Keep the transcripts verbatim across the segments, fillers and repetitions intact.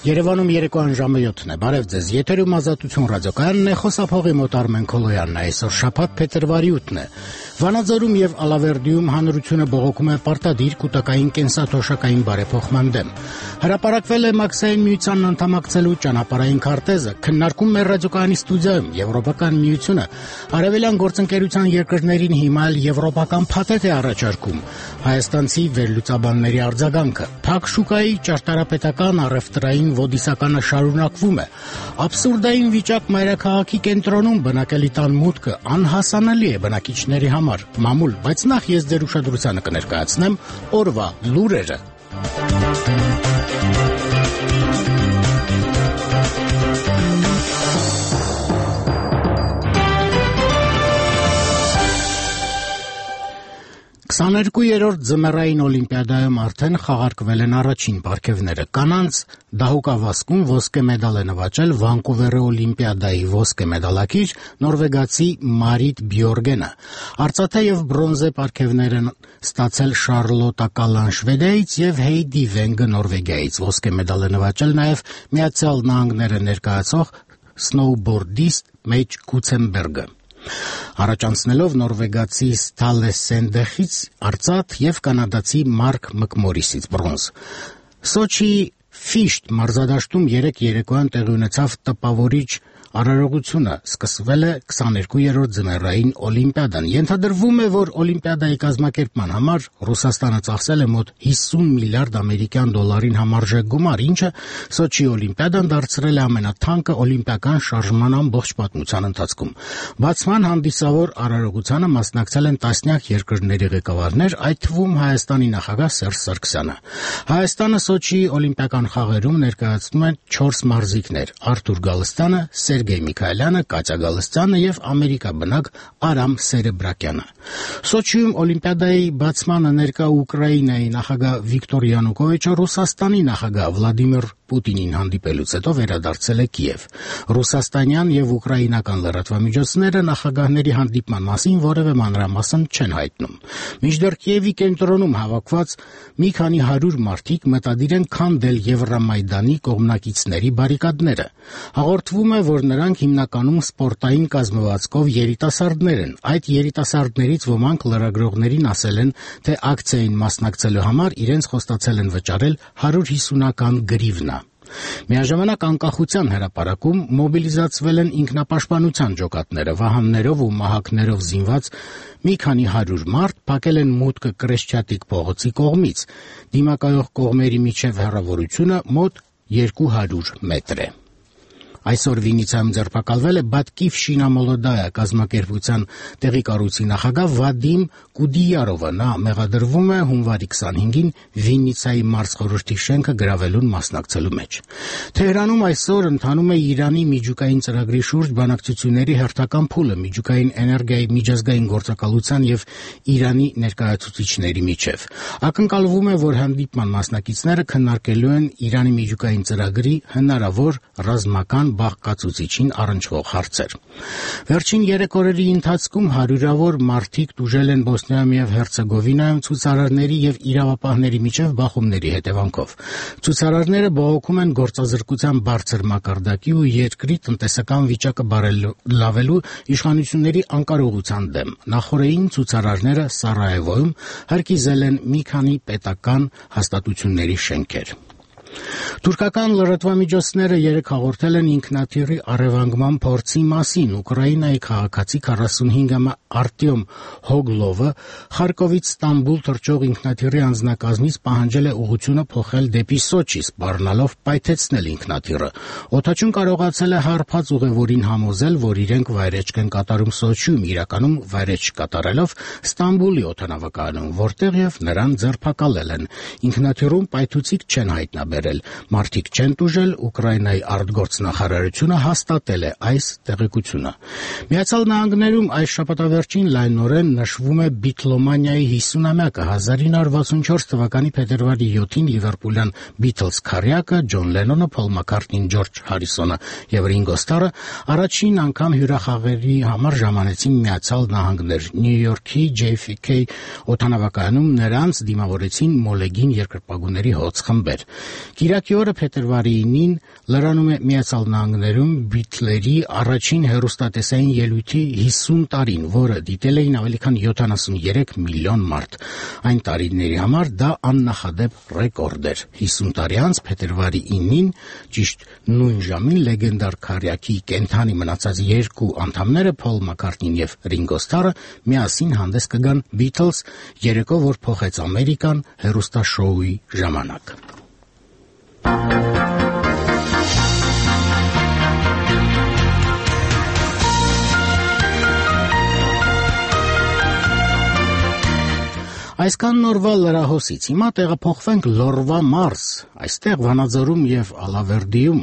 Երևանում երեկոյան ժամը յոթն է, բարև ձեզ, եթերում Ազատություն ռադիոկայանն է, խոսափողի մոտ Արմեն Քոլոյանն է, այսօր շաբաթ փետրվարի ութն է։ Վանաձորում եւ Ալավերդիում հանրությունը բողոքում է պարտադիր կൂട്ടակային կենսաթոշակային բարեփոխման դեմ։ Հրապարակվել է Մաքսային միությանն անդամակցելու ճանապարհային քարտեզը, քննարկում մեր ռադիոկայանի ստուդիայում Եվրոպական միությունը արևելյան գործընկերության երկրներին հիմա էլ եվրոպական փաթեթ է առաջարկում։ Հայաստանցի վերլուծաբանների արձագանքը, փակ շուկայի ճարտարապետական առևտրային ոդիսականը շարունակվում է։ Աբսուրդային վիճակ մայրաքաղաքի կենտրոնում բնակելի տան մուտքը անհասանելի է բնակիչների համար։ Մամուլ, բայց նախ ես ձեր ուշադրությանը կներկայացնեմ օրվա լուրերը։ քսաներկուերորդ ձմեռային օլիմպիադայում արդեն խաղարկվել են առաջին պարգևները։ Կանանց դահուկավազքում ոսկե մեդալ է նվաճել Վանկուվերի օլիմպիադայի ոսկե մեդալակիր նորվեգացի Մարիտ Բյորգենը։ Արծաթե եւ բրոնզե պարգևներ են ստացել Շարլոտա Կալան Շվեդիայից եւ Հեյդի Վենգը Նորվեգիայից։ Ոսկե մեդալ է նվաճել նաեւ Միացյալ Նահանգները ներկայացող սնոուբորդիստ Մեջ Կուցենբերգը։ Առաջանցնելով նորվեգացի Ստալե Սենդեխից արծաթ եւ կանադացի Մարկ Մկմորիսից բրոնզ։ Սոչիի Ֆիշտ մարզադաշտում երեկ երեկոյան տեղի ունեցավ տպավորիչ արարողությունը, սկսվել է քսաներկուերորդ ձմեռային օլիմպիադան։ Ենթադրվում է, որ օլիմպիադայի կազմակերպման համար Ռուսաստանը ծախսել է մոտ հիսուն միլիարդ ամերիկյան դոլարին համարժեք գումար, ինչը Սոչի օլիմպիադան դարձրել է ամենաթանկը օլիմպիական շարժման ամբողջ պատմության ընթացքում։ Բացման հանդիսավոր արարողությանը մասնակցել են տասնյակ երկրների ղեկավարներ, այդ թվում Հայաստանի նախագահ Սերժ Սարգսյանը։ Հայաստանը Սոչիի օլիմպիական խաղերում ներկայացնում են չորս մարզիկներ՝ Արթուր Գալստյանը, Սերգեյ Միքայելյանը, Կատյա Գալստյանը եւ Ամերիկա բնակ Արամ Սերեբրակյանը։ Սոչիում օլիմպիադայի բացմանը ներկա Ուկրաինայի նախագահ Վիկտոր Յանուկովիչը Ռուսաստանի նախագահ Վլադիմիր Պուտինին հանդիպելուց հետո վերադարձել է Կիև։ Ռուսաստանյան եւ ուկրաինական լրատվամիջոցները նախագահների հանդիպման մասին որևէ մանրամասն չեն հայտնում։ Մինչդեռ Կիևի կենտրոնում հավաքված մի քանի հարյուր մարդիկ մտադիր են քանդել Եվրամայդանի կողմնակիցների բարիկադները։ Հաղորդվում է, որ նրանք հիմնականում սպորտային կազմվածքով երիտասարդներ են։ Այդ երիտասարդներից ոմանք լրագրողներին ասել են, թե ակցիային մասնակցելու համար իրենց խոստացել են վճարել հարյուր հիսունական գրիվնա։ Միաժամանակ անկախության հրապարակում մոբիլիզացվել են ինքնապաշտպանության ջոկատները, վահաններով ու մահակներով զինված մի քանի հարյուր մարդ փակել են մուտքը Կրեշչատիկ փողոցի կողմից։ Դիմակայող կողմերի միջև հեռավորությունը մոտ երկու հարյուր մետր է։ Այսօր Վիննիցիայում ձերբակալվել է Բատկիվ Շինամոլոդայա կազմակերպության տեղի կառույցի նախագահ Վադիմ Կուդիյարովը։ Նա մեղադրվում է հունվարի քսանհինգին Վիննիցիայի մարզխորհրդի շենքը գրավելուն մասնակցելու մեջ։ Թեհրանում այսօր ընթանում է Իրանի միջուկային ծրագրի շուրջ բանակցությունների հերթական փուլը միջուկային էներգիայի միջազգային գործակալության եւ Իրանի ներկայացուցիչների միջև։ Ակնկալվում է, որ հանդիպման մասնակիցները քննարկելու են Իրանի միջուկային ծրագրի հնարավոր ռազմական բաղկացուցիչին առնչվող հարցեր։ Վերջին երեք օրերի ընթացքում հարյուրավոր մարդիկ տուժել են Բոսնիայում եւ Հերցեգովինայում ցուցարարների եւ իրավապահների միջև բախումների հետևանքով։ Ցուցարարները բողոքում են գործազրկության բարձր մակարդակի ու երկրի տնտեսական վիճակը բարելավելու իշխանությունների անկարողության դեմ։ Նախորդին ցուցարարները Սարայևոյում հրկիզել են մի քանի պետական հաստատությունների շենքեր։ Թուրքական լրատվամիջոցները երեկ հաղորդել են ինքնաթիռի առևանգման փորձի մասին։ Ուկրաինայի քաղաքացի քառասունհինգամյա Արտյոմ Հոգլովը Խարկովից Ստամբուլ թռչող ինքնաթիռի անձնակազմից պահանջել է ուղղությունը փոխել դեպի Սոչի, սպառնալով պայթեցնել ինքնաթիռը։ Օդաչուն կարողացել է հարբած ուղևորին համոզել, որ իրենք վայրեջք են կատարում Սոչիում, իրականում վայրեջք կատարելով Ստամբուլի օդանավակայանում, որտեղ եւ նրան ձերբակալել են։ Ինքնաթիռում պայթուցիկ չեն հայտնաբերել։ Մարդիկ չեն տուժել, Ուկրաինայի արտգործնախարարությունը հաստատել է այս տեղեկությունը։ Միացյալ Նահանգներում այս շաբաթավերջին լայնորեն նշվում է բիթլոմանիայի հիսունամյակը։ հազար ինը հարյուր վաթսունչորս թվականի փետրվարի յոթին լիվերպուլյան Beatles քարյակը Ջոն Լենոնը, Փոլ Մակքարթնին, Ջորջ Հարիսոնը եւ Ռինգո Ստարը առաջին անգամ հյուրախաղերի համար ժամանեցին Միացյալ Նահանգներ։ Նյու Յորքի Ջեյ Էֆ Քեյ օդանավակայանում նրանց դիմավորեցին մոլեգին երկրպագուների հոծ խմբեր։ Կիրակի օրը փետրվարի ինին լրանում է Միացյալ Նահանգներում Բիթլերի առաջին հեռուստատեսային ելույթի հիսուն տարին, որը դիտել էին ավելի քան յոթանասուններեք միլիոն մարդ։ Այն տարիների համար դա աննախադեպ ռեկորդ էր։ հիսուն տարի անց փետրվարի ինին, ճիշտ նույն ժամին լեգենդար քարյակի կենթանի մնացած երկու անդամները Փոլ Մաքքարթնին եւ Ռինգո Սթարը միասին հանդես կգան Beatles երեկո, որ փոխեց Ամերիկան հեռուստաշոուի ժամանակ։ Այսքան նորվա լրահոսից, հիմա տեղափոխվենք Լորվա մարզ, այստեղ Վանաձորում եւ Ալավերդիում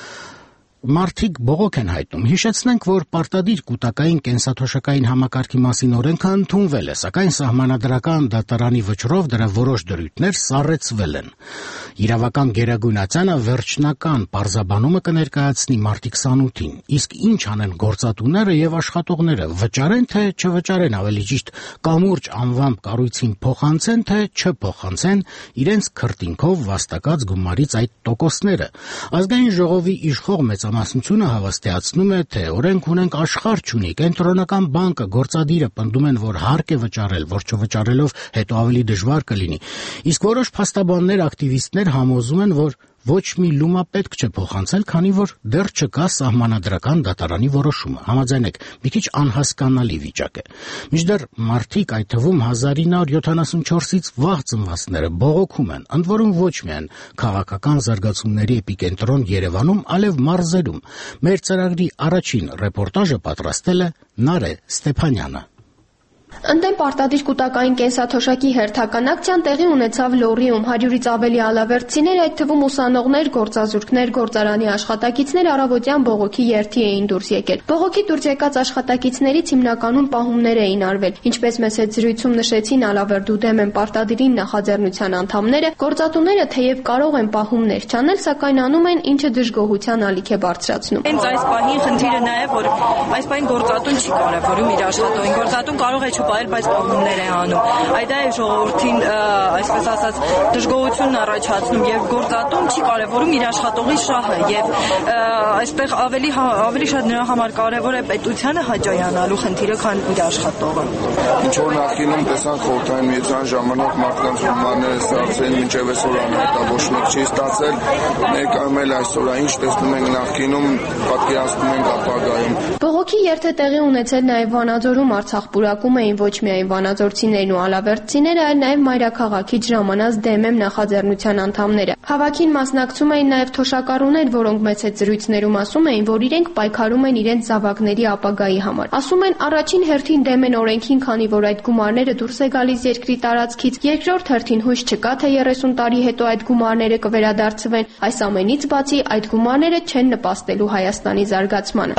մարդիկ բողոք են հայտնում։ Հիշեցնենք, որ պարտադիր կൂട്ടակային կենսաթոշակային համակարգի մասին օրենքը ընդունվել է, սակայն սահմանադրական դատարանի վճռով դրա որոշ դրույթներ սառեցվել են։ Իրավական գերագույնացանը վերջնական պարզաբանումը կներկայացնի մարտի քսանութին, իսկ ինչ անեն գործատուները եւ աշխատողները, վճարեն թե չվճարեն, ավելի ճիշտ կամուրջ անվամբ կառույցին փոխանցեն թե չփոխանցեն իրենց քրտինքով վաստակած գումարից այդ տոկոսները։ Ազգային ժողովի իշխող մեծամասնությունը հավաստիացնում է, թե օրենք ունենք աշխարհ չունի, կենտրոնական բանկը, գործադիրը պնդում են, որ հարկ է վճարել, որ չվճարելով հետո ավելի դժվար կլինի։ Իսկ որոշ փաստաբաններ, ակտիվիստներ համոզում են, որ ոչ մի լումա պետք չէ փոխանցել, քանի որ դեռ չկա սահմանադրական դատարանի որոշումը։ Համաձայնեք, մի քիչ անհասկանալի վիճակ է։ Մինչդեռ մարդիկ, այդ թվում հազար ինը հարյուր յոթանասունչորսից վաղ ծնվածները բողոքում են, ընդ որում ոչ միայն քաղաքական զարգացումների էպիկենտրոն Երևանում, այլև մարզերում։ Մեր ծրագրի առաջին ռեպորտաժը պատրաստել է Նարե Ստեփանյանը։ Ընդդեմ պարտադիր կൂട്ടակային կենսաթոշակի հերթական ակցիան տեղի ունեցավ Լոռիում։ Հարյուրից ավելի ալավերդցիներ, այդ թվում ուսանողներ, գործազուրկներ, գործարանի աշխատակիցներ առավոտյան բողոքի երթի էին դուրս եկել։ Բողոքի դուրս եկած աշխատակիցներից հիմնականում պահումներ էին արվել։ Ինչպես մեծ հետ զրույցում նշեցին Ալավերդու դեմ են պարտադիրին նախաձեռնության անդամները, գործատուները թեև կարող են պահումներ չանել, սակայն անում են, ինչը դժգոհության ալիք է բարձրացնում։ Հենց այս պահին խնդիրը նա է, որ այս պահին գործատուն չի կարևորում իր աշխատողին։ Գործատուն կարող է չպահել, բայց պահումներ է անում։ Այդ է ժողովրդին, այսպես ասած, դժգոհություն առաջացնում եւ գործատուն չի կարևորում իր աշխատողի շահը եւ այստեղ ավելի ավելի շատ նրա համար կարևոր է պետությանը հաճայանալու խնդիրը, քան իր աշխատողը։ Ինչ որ նախինում տեսանք խորհրդային միության ժամանակ մարդկանց հումարները ստացել մինչև այսօր անհետա ոչ մեկ չի ստացել, ներկայում էլ այսօր ինչ տեսնում ենք նախինում, պատկերացնում ենք ապագայում։ Բողոքի երթը տեղի ունեցել նաև Վանաձորում, Արցախ պուրակում էին ոչ միայն վանաձորցիներն ու ալավերդցիները, այլ նաև մայրաքաղաքից ժամանած դեմեմ նախաձեռնության անդամները։ Հավաքին մասնակցում էին նաև թոշակառուներ, որոնք մեծ հետ զրույցներում ասում էին, որ իրենք պայքարում են իրենց զավակների ապագայի համար։ Ասում են, առաջին հերթին դեմ են օրենքին, քանի որ այդ գումարները դուրս է գալիս երկրի տարածքից, երկրորդ հերթին հույս չկա, թե երեսուն տարի հետո այդ գումարները կվերադարձվեն։ Այս ամենից բացի այդ գումարները չեն նպաստելու Հայաստանի զարգացմանը։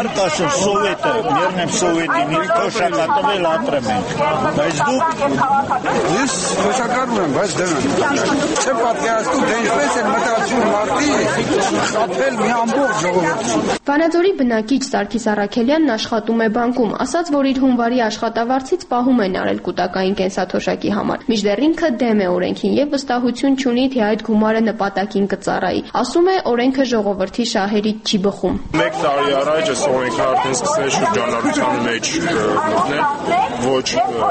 Սովետը, մերնեմ սովետին, իր թոշակատվել ապրեմ ենք, բայց դուք ես թոշակառու եմ, բայց դրան չեմ պատկերացնում, թե ինչպես են մտածում մարդի խաբել մի ամբողջ ժողովուրդ։ Վանաձորի բնակիչ Սարգիս Առաքելյանն աշխատում է բանկում, ասաց, որ իր հունվարի աշխատավարձից պահում են արել կൂട്ടակային կենսաթոշակի համար։ Մինչդեռ ինքը դեմ է օրենքին եւ վստահություն չունի, թե այդ գումարը նպատակին կծառայի։ Ասում է, օրենքը ժողովրդի շահերից չի բխում։ Մեկ տարի առաջ այս օրենքը արդեն սկսել շրջանառության մեջ մտնել, ոչ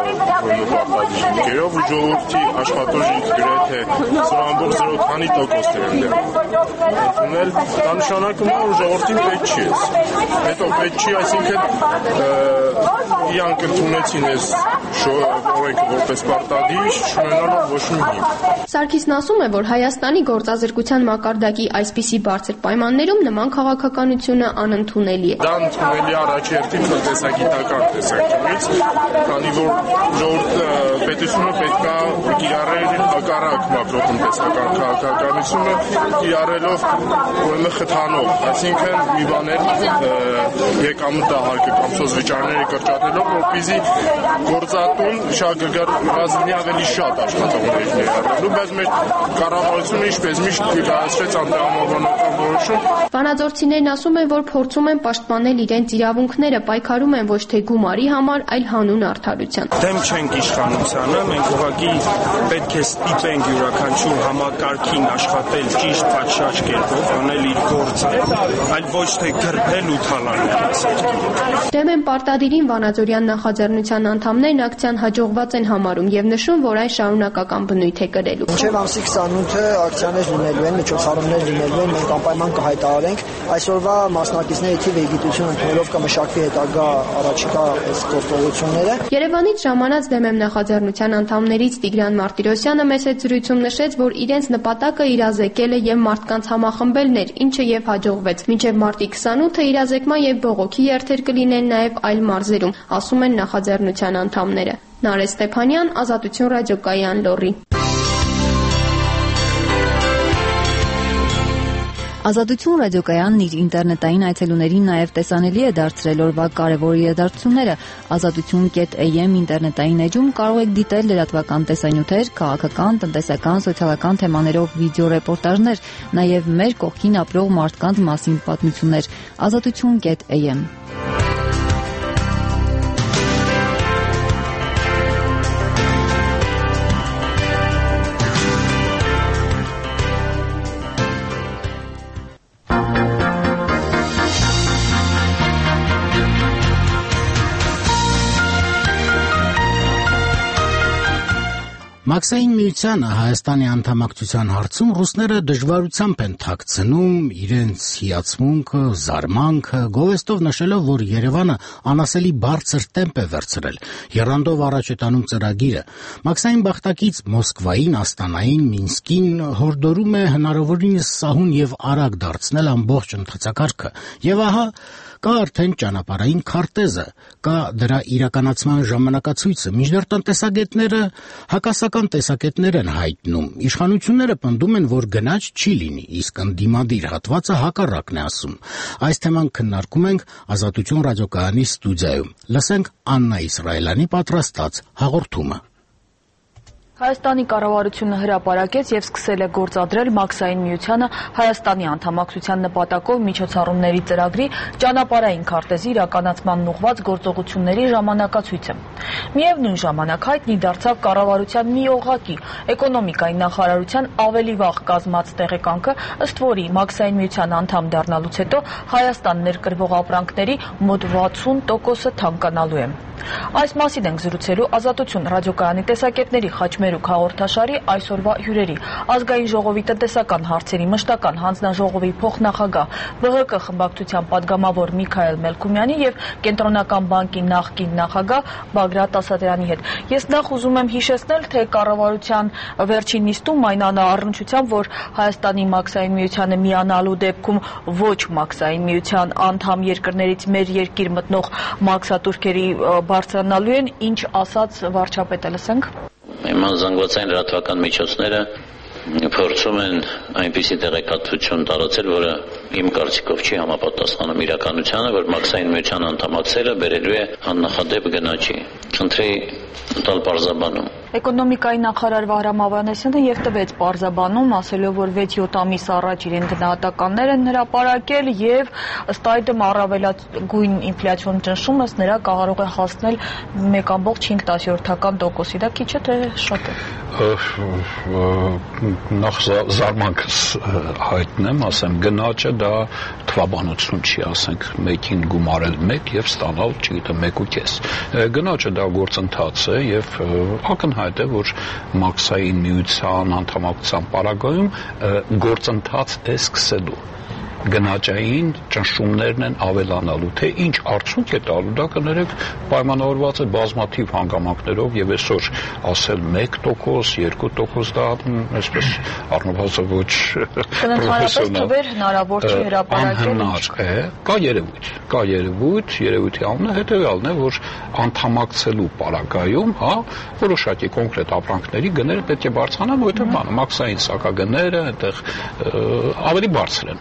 նպատակներով ու ժողովրդի աշխատողի գրեթե ամբողջ զրո քանի տոկոսներ են ընդունել, դա նշանակում է, որ ժողովրդին պետք չի էս։ Հետո պետք չի, այսինքն իրանք ընդունեցին այս օրենքը որպես պարտադիր, չունենալով ոչ մի հիմք։ Սարգիսն ասում է, որ Հայաստանի գործազրկության մակարդակի այսպիսի բարձր պայմաններում նման քաղաքականությունը անընդունելի է։ Դա ընդունելի առաջի հերթին տնտեսագիտական տեսանկյունից, քանի որ ժողովուրդը պետությունը պետք է կիրառել հակառակ մակրոտնտեսական քաղաքականությունը, կիրառելով ուրեմն խթանող, այսինքն մի բաներ եկամտահարկը կամ սոցվիճարների կրճատումը առաջադրելով, որպեսզի գործատուն շահգրգռվածնի ավելի շատ աշխատողներ ներառվելու, բայց մեր կառավարությունը ինչպես միշտ կայացրեց անտեղամաբանական որոշում։ Վանաձորցիներն ասում են, որ փորձում են պաշտպանել իրենց իրավունքները, պայքարում են ոչ թե գումարի համար, այլ հանուն արդարության։ Դեմ չենք իշխանությանը, մենք ուղղակի պետք է ստիպենք յուրաքանչյուր համակարգին աշխատել ճիշտ պատշաճ կերպով, անել իր գործը, այլ ոչ թե գրբել ու թալանել։ Դեմ են պարտադիրին Վանաձորյան նախաձեռնության անդամներն ակցիան հաջողված են համարում եւ նշում, որ այն շարունակական բնույթ է կրելու։ Մինչև ամսի քսանութը ակցիաներ լինելու են, միջոցառումներ լինելու են, մենք անպայման կհայտարարենք այսօրվա մասնակիցների թիվը գիտություն ընդունելով կմշակվի հետագա առաջիկա գործողությունները։ Երևանից ժամանած Դեմ եմ նախաձեռնության անդամներից Տիգրան Մարտիրոսյանը մեծ հետ զրույցում նշեց, որ իրենց նպատակը իրազեկել է եւ մարդկանց համախմբելն էր, ինչը եւ հաջողվեց։ Մինչեւ մարտի քսանութը իրազեկման եւ բողոքի երթեր կլինեն նաեւ այլ մարզերում, ասում են նախաձեռնության անդամները։ Նարէ Ստեփանյան, Ազատություն ռադիոկայան, Լոռի։ Ազատություն ռադիոկայանն իր ինտերնետային այցելուներին նաև տեսանելի է դարձրել օրվա կարևոր իրադարձությունները։ ազատություն կետ էյ էմ ինտերնետային էջում կարող եք դիտել լրատվական տեսանյութեր, քաղաքական, տնտեսական, սոցիալական թեմաներով վիդեոռեպորտաժներ, նաև մեր կողքին ապրող մարդկանց մասին պատմություններ։ ազատություն կետ էյ էմ Մաքսային միությանը Հայաստանի անդամակցության հարցում ռուսները դժվարությամբ են թաքցնում իրենց հիացմունքը, զարմանքը, գովեստով նշելով, որ Երևանը անասելի բարձր տեմպ է վերցրել, եռանդով առաջ է տանում ծրագիրը։ Մաքսային բախտակից Մոսկվային, Աստանային, Մինսկին հորդորում է հնարավորինս սահուն եւ արագ դարձնել ամբողջ ընթացակարգը։ Եվ ահա կա արդեն ճանապարհային քարտեզը, կա դրա իրականացման ժամանակացույցը, մինչդեռ տնտեսագետները հակասական տեսակետներ են հայտնում։ Իշխանությունները պնդում են, որ գնաճ չի լինի, իսկ ընդդիմադիր հատվածը հակառակն է ասում։ Այս թեման քննարկում ենք Ազատություն ռադիոկայանի ստուդիայում։ Լսենք Աննա Իսրայելյանի պատրաստած հաղորդումը։ Հայաստանի կառավարությունը հրապարակեց եւ սկսել է գործադրել Մաքսային միությանը Հայաստանի անդամակցության նպատակով միջոցառումների ծրագրի ճանապարհային քարտեզի իրականացման ուղղված գործողությունների ժամանակացույցը։ Միևնույն ժամանակ հայտնի դարձավ կառավարության մի օղակի էկոնոմիկայի նախարարության ավելի վաղ կազմած տեղեկանքը, ըստ որի Մաքսային միության անդամ դառնալուց հետո Հայաստան ներկրվող ապրանքների մոտ վաթսուն տոկոսը թանկանալու է։ Այս մասին ենք զրուցելու Ազատություն ռադիոկայանի տեսակետների խաչմերուկ հաղորդաշարի այսօրվա հյուրերի ազգային ժողովի տնտեսական հարցերի մշտական հանձնաժողովի փոխնախագահ վ հ կը խմբակցության падգամավոր Միքայել Մելքումյանի եւ Կենտրոնական բանկի նախկին նախագահ Բագրատ Ասատրյանի հետ։ Ես նախ ուզում եմ հիշեցնել, թե կառավարության վերջին նիստում այն առնչությամբ, որ Հայաստանի Մաքսային միությանը միանալու դեպքում ոչ Մաքսային միության անդամ երկրներից մեր երկիր մտնող մաքսատուրքերի բարձրանալու են, ինչ ասաց վարչապետը, լսենք։ Իման զանգվածային լրատվական միջոցները փորձում են այնպիսի տեղեկատվություն տարածել, որը իմ կարծիքով չի համապատասխանում իրականությանը, որ Մաքսային միության անդամակցելը բերելու է աննախադեպ գնաճի։ Խնդրի տալ պարզաբանում։ Էկոնոմիկայի նախարար Վահրամ Ավանեսյանը եւ տվեց պարզաբանում, ասելով, որ վեց-յոթ ամիս առաջ իրեն գնահատականներ են հրապարակել եւ ըստ այդմ առավելագույն ինֆլյացիոն ճնշումը նրա կարող է հասնել մեկ կόμma հինգ տոկոսի։ Դա քիչ է թե շատ է։ Նախ զարմանքս հայտնեմ, ասեմ, գնաճը դա թվաբանություն չի, ասենք, մեկին գումարել մեկ եւ ստանալ, չգիտեմ, մեկ ու կես։ Գնաճը դա գործընթաց է եւ ակնհայտ է, որ Մաքսային միության անդամակցության պարագայում գործընթաց է սկսելու։ Գնաճային ճնշումներն են ավելանալու, թե ինչ արդյունք է տալու, դա կներեք պայմանավորված է բազմաթիվ հանգամանքներով եւ այսօր ասել մեկ տոկոս, երկու տոկոս դա այսպես առնվազն ոչ պրոֆեսիոնալ հնարավոր չի հրապարակել։ Է, կա երևույթ, կա երևույթ, երևույթի անունը հետեւյալն է, որ անդամակցելու պարագայում, հա, որոշակի կոնկրետ ապրանքների գները պետք է բարձրանան, որովհետեւ բանը մաքսային սակագները այնտեղ ավելի բարձր են։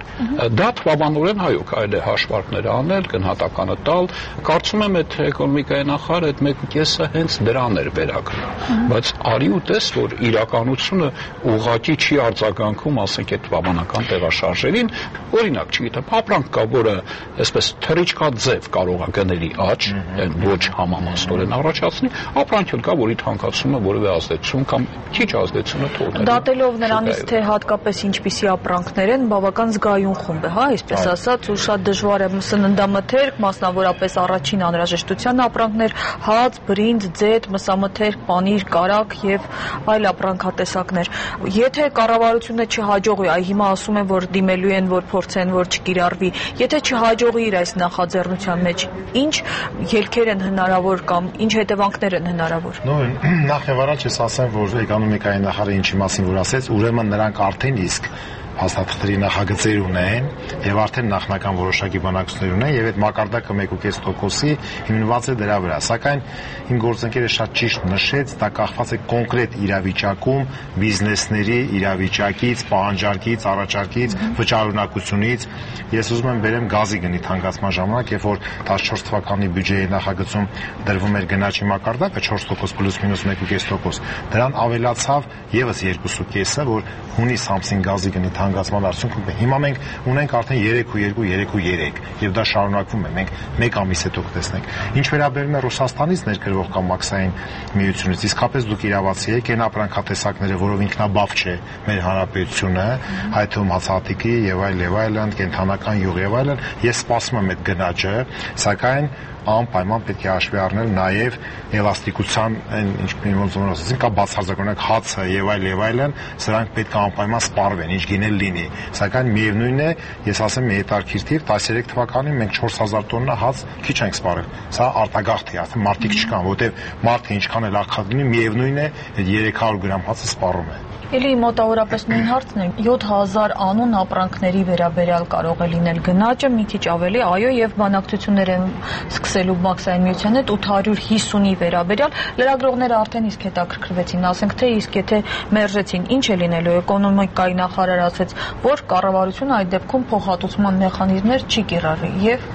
Դա թվաբանորեն այո, կարելի է հաշվարկներ անել, գնահատականը տալ, կարծում եմ այդ էկոնոմիկայի նախարարը այդ մեկը կեսը հենց դրան էր վերագրում, բայց արի ու տես, որ իրականությունը ուղղակի չի արձագանքում, ասենք այդ թվաբանական տեղաշարժերին, օրինակ, չգիտեմ, ապրանք կա, որը այսպես թռիչքաձև կարող է գների աճ, ոչ համամասնորեն առաջացնի, ապրանք էլ կա, որի թանկացումը որևէ ազդեցություն կամ քիչ ազդեցությունը թողնել։ Դատելով նրանից, թե հատկապես ինչպիսի ապրանքներ են, բավական զգայուն խումբ է, հա, այսպես ասած, ու շատ դժվար է սննդամթերք, մասնավորապես առաջին անհրաժեշտության ապրանքներ, հաց, բրինձ, ձեթ, մսամթերք, պանիր, կարագ եւ այլ ապրանքատեսակներ։ Եթե կառավարությունը չհաջողի, այ հիմա ասում են, որ դիմելու են, որ փորձեն, որ չկիրառվի, եթե չհաջողի իր այս նախաձեռնության մեջ, ինչ ելքեր են հնարավոր կամ ինչ հետևանքներ են հնարավոր։ Նո, նախ եւ առաջ ես ասեմ, որ էկոնոմիկայի նախարարը ինչի մասին որ ասեց, ուրեմն նրանք արդեն իսկ հաստատների նախագծեր ունեն եւ արդեն նախնական որոշակի բանակցություններ ունեն եւ այդ մակարդակը մեկ կես տոկոսի հիմնված է դրա վրա, սակայն իմ գործընկերը շատ ճիշտ նշեց, դա կախված է կոնկրետ իրավիճակում, բիզնեսների իրավիճակից, պահանջարկից, առաջարկից, վճարունակությունից։ Ես ուզում եմ վերեմ գազի գնի թանկացման ժամանակ, երբ որ տասնչորս թվականի բյուջեի նախագծում դրվում էր գնաճի մակարդակը չորս տոկոս պլյուս մինուս մեկ կես տոկոս, դրան ավելացավ եւս երկու կեսը, որ հունիս ամսին գազի գնի հանգացման արդյունքում հիմա մենք ունենք արդեն երեք ու երկու, երեք ու երեք եւ դա շարունակվում է, մենք մեկ ամիս հետո կտեսնենք։ Ինչ վերաբերում է Ռուսաստանից ներկրվող կամ մաքսային միությունից, իսկապես դուք իրավացի եք, այն ապրանքատեսակները, որով ինքնաբավ չէ մեր հանրապետությունը, այդ թվում հացահատիկի եւ այլ եւ այլն, կենթանական յուղ եւ այլն, ես սպասում եմ այդ գնաճը, սակայն անպայման պետք է հաշվի առնել նաև էլաստիկության այն ինչ ոնց որ ասեցին, կա բացարձակորեն հացը եւ այլ եւ այլն, սրանք պետք է անպայման սպառվեն, ինչ գինել լինի։ Սակայն միևնույն է, ես ասեմ մի հետարքիր թիվ, տասներեք թվականին մենք չորս հազար տոննա հաց քիչ ենք սպառել։ Սա արտագաղթ է, արդեն մարդիկ չկան, որտեվ մարդը ինչքան էլ աղքատ լինի, միևնույն է, այդ երեք հարյուր գրամ հացը սպառում է։ Էլի մոտավորապես նույն հարցն է, յոթ հազար անուն ապրանքների վերաբերյալ կարող է լինել գնաճը, մի քիչ ավելի, այո, եւ բանակցություններ են սկսելու մաքսային միության հետ ութ հարյուր հիսունի վերաբերյալ, լրագրողները արդեն իսկ հետաքրքրվեցին, ասենք թե իսկ եթե մերժեցին, ինչ է լինելու, էկոնոմիկայի նախարարը ասաց, որ կառավարությունը այդ դեպքում փոխհատուցման մեխանիզմներ չի կիրառի եւ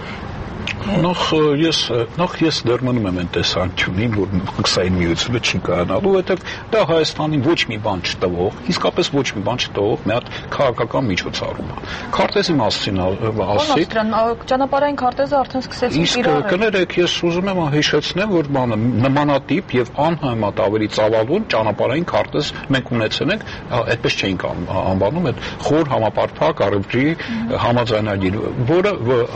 Նախ ես նախ ես դեռ մնում եմ այն տեսանկյունին, որ մաքսային միությունը չի կարողանալու, որովհետև դա Հայաստանին ոչ մի բան չտվող, իսկապես ոչ մի բան չտվող մի հատ քաղաքական միջոցառում է։ Քարտեզի մասին ասեք, ճանապարհային քարտեզը արդեն սկսեցին կիրառել։ Իսկ կներեք, ես ուզում եմ հիշեցնեմ, որ բանը նմանատիպ եւ անհամեմատ ավելի ծավալուն ճանապարհային քարտեզ մենք ունեցել ենք, այդպես չէինք անվանում, այդ խոր համապարփակ առևտրի համաձայնագիր, որը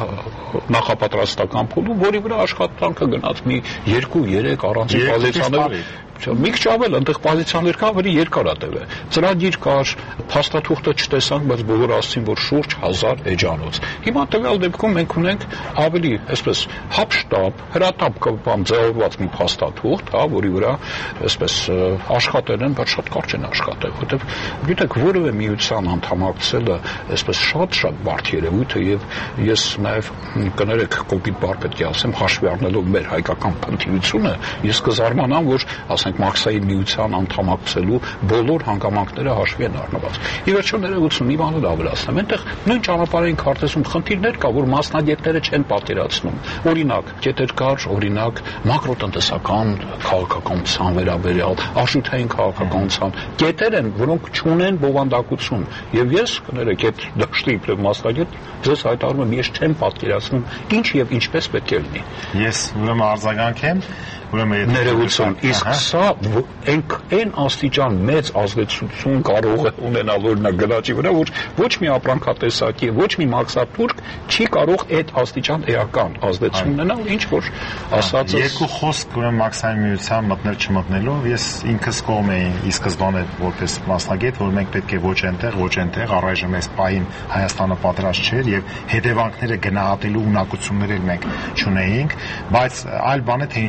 նախապատրաստական փուլում, որի վրա աշխատանքը գնաց մի երկու երեք առանցին պոզիցիաներ մի քիչ ավել, այնտեղ պոզիցիաներ կա, որի երկարատև է։ Ծրագիր կար, փաստաթուղթը չտեսանք, բայց բոլորը ասացին, որ շուրջ հազար էջանոց։ Հիմա տվյալ դեպքում մենք ունենք ավելի, այսպես, հապշտապ, հրատապ կամ ձևավորված մի փաստաթուղթ, հա, որի վրա, այսպես, աշխատել են, բայց շատ կարճ են աշխատել, որովհետև գիտեք, որևէ միության անդամակցելը, այսպես, շատ-շատ բարդ երևույթ է եւ ես նաեւ կներեք կոպիտ բառ պետք է ասեմ, հաշվի առնելով մեր հայկական փնթիությունը, ես կզարմանամ, որ ասենք մաքսային միության անդամակցելու բոլոր հանգամանքները հաշվի են առնված։ Ի վերջո ներողություն, մի բան էլ ավելացնեմ, այնտեղ նույն ճանապարհային քարտեզում խնդիրներ կա, որ մասնագետները չեն պատկերացնում։ Օրինակ, կետեր կար, օրինակ, մակրոտնտեսական քաղաքականության վերաբերյալ, արժութային քաղաքականության կետեր են, որոնք չունեն բովանդակություն։ Եվ ես, կներեք, այդ դաշտի իբրև մասնագետ, ձեզ հայտարարում եմ, ես չեմ պատկերացնում ինչ եւ ինչպես պետք է լինի։ Ես ուրեմն արձագանքեմ, ուրեմն ներողություն, իսկ սա այն աստիճան մեծ ազդեցություն կարող է ունենալ օրինակ գնաճի վրա, որ ոչ մի ապրանքատեսակի, ոչ մի մաքսատուրք չի կարող այդ աստիճան էական ազդեցություն ունենալ, ինչ որ ասածս երկու խոսք ուրեմն մաքսային միության մտնել չմտնելով, ես ինքս կողմ էի ի սկզբանե որպես մասնագետ, որ մենք պետք է ոչ այնտեղ, ոչ այնտեղ, առայժմ այս պահին Հայաստանը պատրաստ չէր եւ հետևանքները գնահատելու ունակություններ էլ մենք չունեինք, բայց այլ բան է թե ինչու չունենք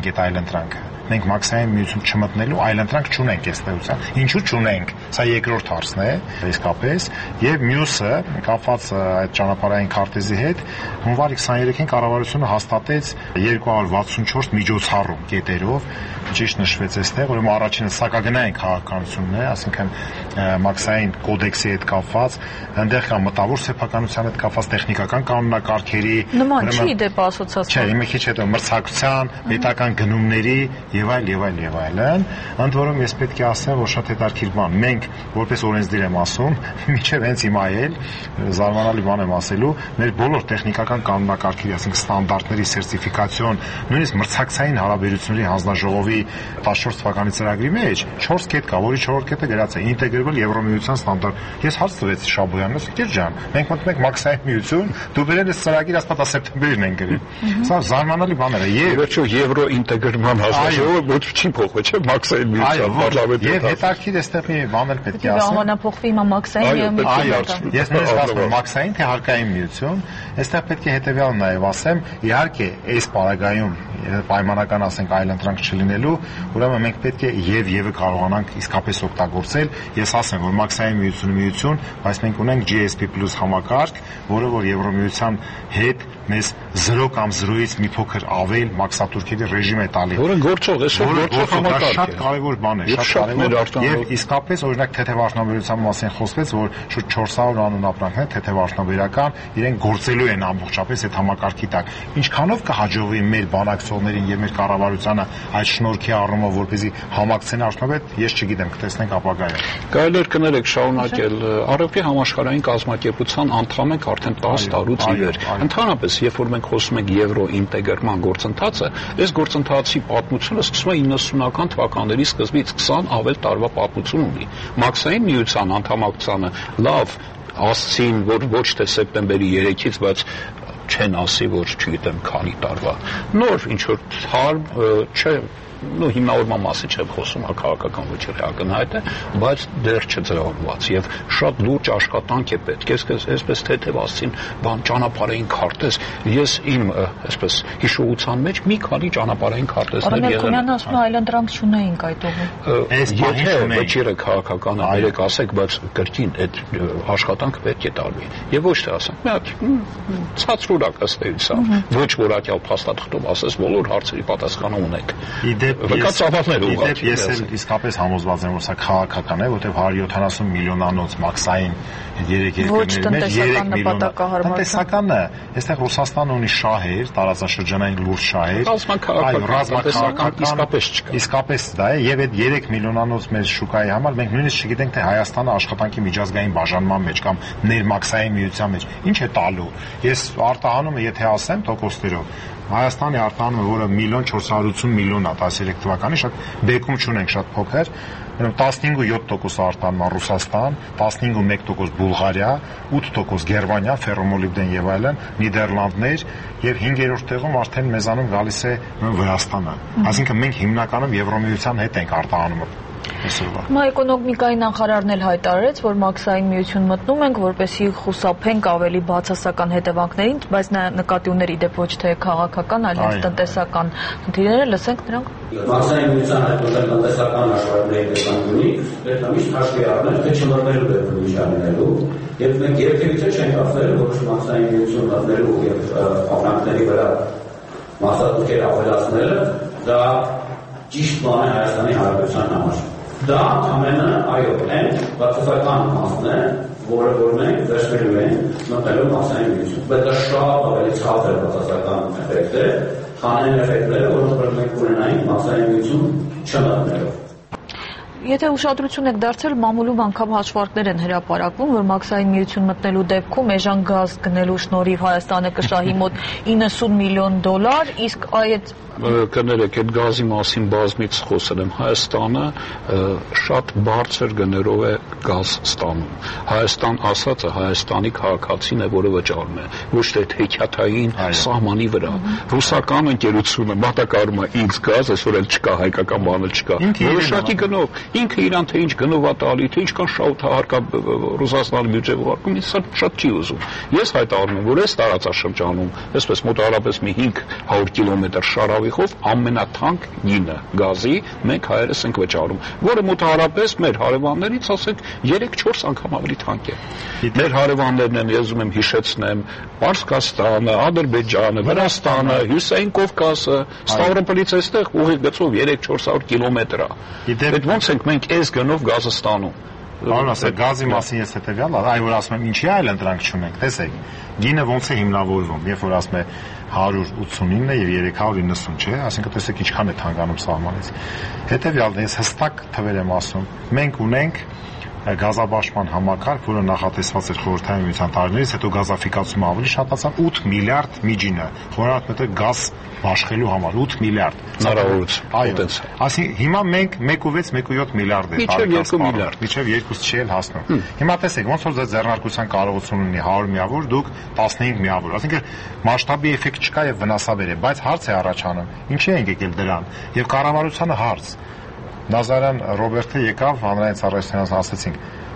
այդ այլընտրանքը։ Մենք մաքսային միություն չմտնելու այլընտրանք չունենք այստեղության։ Ինչու չունենք։ Սա երկրորդ հարցն է, իսկապես, եւ մյուսը կապված այդ ճանապարհային քարտեզի հետ, հունվարի քսաներեքին կառավարությունը հաստատեց երկու հարյուր վաթսունչորս միջոցառում կետերով, ճիշտ նշվեց այստեղ, ուրեմն առաջինը սակագնային քաղաքականությունն է, ասինքն մաքսային կոդեքսի հետ կապված, այնտեղ կա մտավոր սեփականության հետ կապված տեխնիկական կանոնակարգերի, նման չի դեպ ասոցիացիա։ Չէ, մի քիչ հետո մրցակցության, պետական գնումների եւ այլ եւ այլ եւ այլն, ընդ որում ես պետք է ասեմ, որ շատ հետաքրքիր բան, մենք որպես օրենսդիր եմ ասում, մինչեւ հենց հիմա էլ զարմանալի բան եմ ասելու, մեր բոլոր տեխնիկական կանոնակարգերի, ասենք ստանդարտների սերտիֆիկացիոն, նույնիսկ մրցակցային հարաբերությունների հանձնաժողովի տասնչորս թվականի ծրագրի մեջ չորս կետ կա, որի չորրորդ կետը գրած է ինտեգրվել Եվրոմիության ստանդարտ։ Ես հարց տվեցի Շաբոյանին, ասեցի՝ «Տեր ջան, մենք մտնում ենք մաքսային միություն, դու բերել ես ծրագիր, ասպատա սեպտեմբերին են գրել»։ Սա զարմանալի բաներ է։ Եվ վերջո եվրո ինտեգրման հանձնաժողովը ոչ չի փոխվել, չէ՞, մաքսային միության parlamenti։ Եվ հետաքրքիր էստեղ մի բան էլ պետք է ասեմ։ Անափոխվի հիմա մաքսային միություն։ Ես նույնիսկ ասում եմ մաքսային թե հարկային միություն, այստեղ պետք է հետեւյալը նաև ասեմ, իհարկե, այս պարագայում պայմանական ասենք այլընտրանք չլինելու, ուրեմն մենք պետք է եւ եւը կարողանանք իսկապես օգտագործել։ Ես ասեմ, որ մաքսային միությունը միություն, բայց մենք ունենք G S P plus համակարգ, որը որ Եվրոմիության հետ մեզ զրո կամ զրոյից մի փոքր ավել մաքսատուրքերի ռեժիմ է տալի։ Որը գործող է, գործող համակարգ է։ Շատ կարևոր բան է, շատ կարևոր։ Եվ իսկապես օրինակ թեթևարշնաբերության մասին խոսվեց, որ շուրջ չորս հարյուր անուն ապրանքներ թեթևարշնաբերական իրենք գործելու են ամբողջապես այդ համակարգի տակ։ Ինչքանով կհաջողվի մեր բանակցողներին եւ մեր կառավարությանը այդ շնորհքի առումով, որպեսզի համակցեն արդյունավետ, ես չգիտեմ, կտեսնենք ապագայում։ Կարելի է կներեք շարունակել Արևի համաշխարհային կազմակերպության անդամ ենք արդեն տասը տարուց ի վեր։ Ընդհանրապես, երբ որ մենք խոսում ենք եվրո ինտեգրման գործընթացը, այս գործընթացի պատմությունը սկսվում է իննսունական թվականների սկզբից քսան ավել տարվա պատմություն ունի։ Մաքսային միության անդամակցությանը լավ ասցին, որ ոչ թե սեպտեմբերի երեքից, բայց չեն ասի, որ չգիտեմ քանի տարվա։ Նոր ինչ որ հարմ չէ, նո հիմնավորման մասի չեմ խոսում, քաղաքական ոչի ակնհայտ է, բայց դեռ չձևավորված եւ շատ լուրջ աշխատանք է պետք։ Ես այսպես թեթևացին բան ճանապարհային քարտեզ, ես իմ այսպես հիշողության մեջ մի քանի ճանապարհային քարտեզներ եղել են։ Արմենիան ասում է այլընտրանք չունեինք այդ ուղղությամբ։ Այս եթե վճիրը քաղաքական է, երեք ասեք, բայց կրկին այդ աշխատանքը պետք է տարվի։ Եվ ոչ թե ասենք, մի հատ ցածրուրակ ըստ էության, ոչ որակյալ փաստաթղթով ասես բոլոր հարցերի պատասխանը ունեք։ Իդեպ ես էլ իսկապես համոզված եմ, որ սա քաղաքական է, որտեղ հարյուր յոթանասուն միլիոնանոց մաքսային երեք երկրների մեջ երեք միլիոն տնտեսական է, այստեղ Ռուսաստանը ունի շահեր, տարածաշրջանային լուրջ շահեր, այո, ռազմաքաղաքական իսկապես չկա։ Իսկապես դա է, եւ այդ երեք միլիոնանոց մեր շուկայի համար մենք նույնիսկ չգիտենք, թե Հայաստանը աշխատանքի միջազգային բաժանման մեջ կամ ներմաքսային միության մեջ ինչ է տալու։ Ես արտահանումը եթե ասեմ տոկոսներով, Հայաստանի արտահանումը, որը միլիոն չորս հարյուր ութսուն միլիոն է տասներեք թվականի, շատ բեկում չունենք, շատ փոքր, տասնհինգ ու յոթ տոկոս արտահանման Ռուսաստան, տասնհինգ ու մեկ տոկոս Բուլղարիա, ութ տոկոս Գերմանիա, ֆերոմոլիբդեն եւ այլն, Նիդերլանդներ եւ հինգերորդ տեղում արդեն մեզանում գալիս է Վրաստանը։ Այսինքն մենք հիմնականում Եվրոմիության հետ ենք արտահանումը։ Հիմա էկոնոմիկայի նախարարն էլ հայտարարեց, որ մաքսային միություն մտնում ենք, որպեսզի խուսափենք ավելի բացասական հետևանքներին, բայց նա նկատի ուներ իդեպ ոչ թե քաղաքական, այլ հենց տնտեսական խնդիրները, լսենք նրանք։ Մաքսային միության հայտնվել տնտեսական աշխարհների տեսանկյունից, պետք է միշտ հաշվի առնել, թե չմտնելու է միջանալու, եւ մենք երբևիցե չենք ասել, որ մաքսային միություն մտնելու եւ ապրանքների վրա մասնատուկեր ավելացնելը դա ճիշտ բան է Հայաստանի Հանրապետության համար։ Դա ամենը այո, այն բացասական մասն է, որը որ մենք դաշնելու ենք մտնելու մաքսային միություն։ Բայց դա շատ ավելի ցածր բացասական էֆեկտ է, քան այն էֆեկտները, որոնք մենք ունենայինք մաքսային միություն չմտնելով։ Եթե ուշադրություն եք դարձել, մամուլում անգամ հաշվարկներ են հրապարակվում, որ մաքսային միություն մտնելու դեպքում էժան գազ գնելու շնորհիվ Հայաստանը կշահի մոտ իննսուն միլիոն դոլար, իսկ այդ կներեք, այդ գազի մասին բազմից խոսել եմ, Հայաստանը շատ բարձր գներով է գազ ստանում։ Հայաստան ասածը Հայաստանի քաղաքացին է, որը վճարում է, ոչ թե հեքիաթային սահմանի վրա։ Ռուսական ընկերությունը մատակարարում է ինձ գազ, այսօր էլ չկա հայկական բանը չկա։ Որոշակի գնով ինքը իրան թե ինչ գնով է տալի, թե ինչքան շահութ հարկա Ռուսաստանի բյուջեով հարկում, ինձ շատ չի ուզում։ Ես հայտարարում եմ, որ այս տարածաշրջանում, այսպես մոտավորապես մի հինգ հարյուր կիլոմետր շարավիղով ամենաթանկ գինը գազի մենք հայերս ենք վճարում, որը մոտավորապես մեր հարևաններից ասենք երեք-չորս անգամ ավելի թանկ է։ Մեր հարևաններն են, ես ուզում եմ հիշեցնեմ, Պարսկաստանը, Ադրբեջանը, Վրաստանը, Հյուսային Կովկասը, Ստավրոպոլից այստեղ ուղիղ գծով երեք-չորս հարյուր կիլոմետր է։ Այդ ոնց ենք մենք այս գնով գազը ստանում։ Պարոն, ասա գազի մասին ես հետեւյալը, այ որ ասում եմ ինչի այլ ընտրանք չունենք, տեսեք, գինը ոնց է հիմնավորվում, երբ որ ասում է հարյուր ութսունինը եւ երեք հարյուր իննսուն, չէ, այսինքն տեսեք ինչքան է թանկանում սահմանից։ Հետեւյալն ես հստակ թվեր եմ ասում, մենք ունենք գազաբաշխման համակարգ, որը նախատեսված էր խորհրդային միության տարիներից, հետո գազաֆիկացումը ավելի շատացավ ութ միլիարդ միջինը, խորհրդային մետր գազ բաշխելու համար ութ միլիարդ հնարավորություն։ Այո, այսինքն հիմա մենք մեկ ու վեց մեկ ու յոթ միլիարդ է մինչև երկու միլիարդ, մինչև երկուս չի էլ հասնում։ Հիմա տեսեք, ոնց որ ձեր ձեռնարկության կարողություն ունի հարյուր միավոր, դուք տասնհինգ միավոր, այսինքն մասշտաբի էֆեկտ չկա եւ վնասաբեր է, բայց հարց է առաջանում, ինչի ենք եկել դրան, եւ կառավարությանը հարց Նազարյան Ռոբերտը եկավ հանրային ծառայությունից ասացինք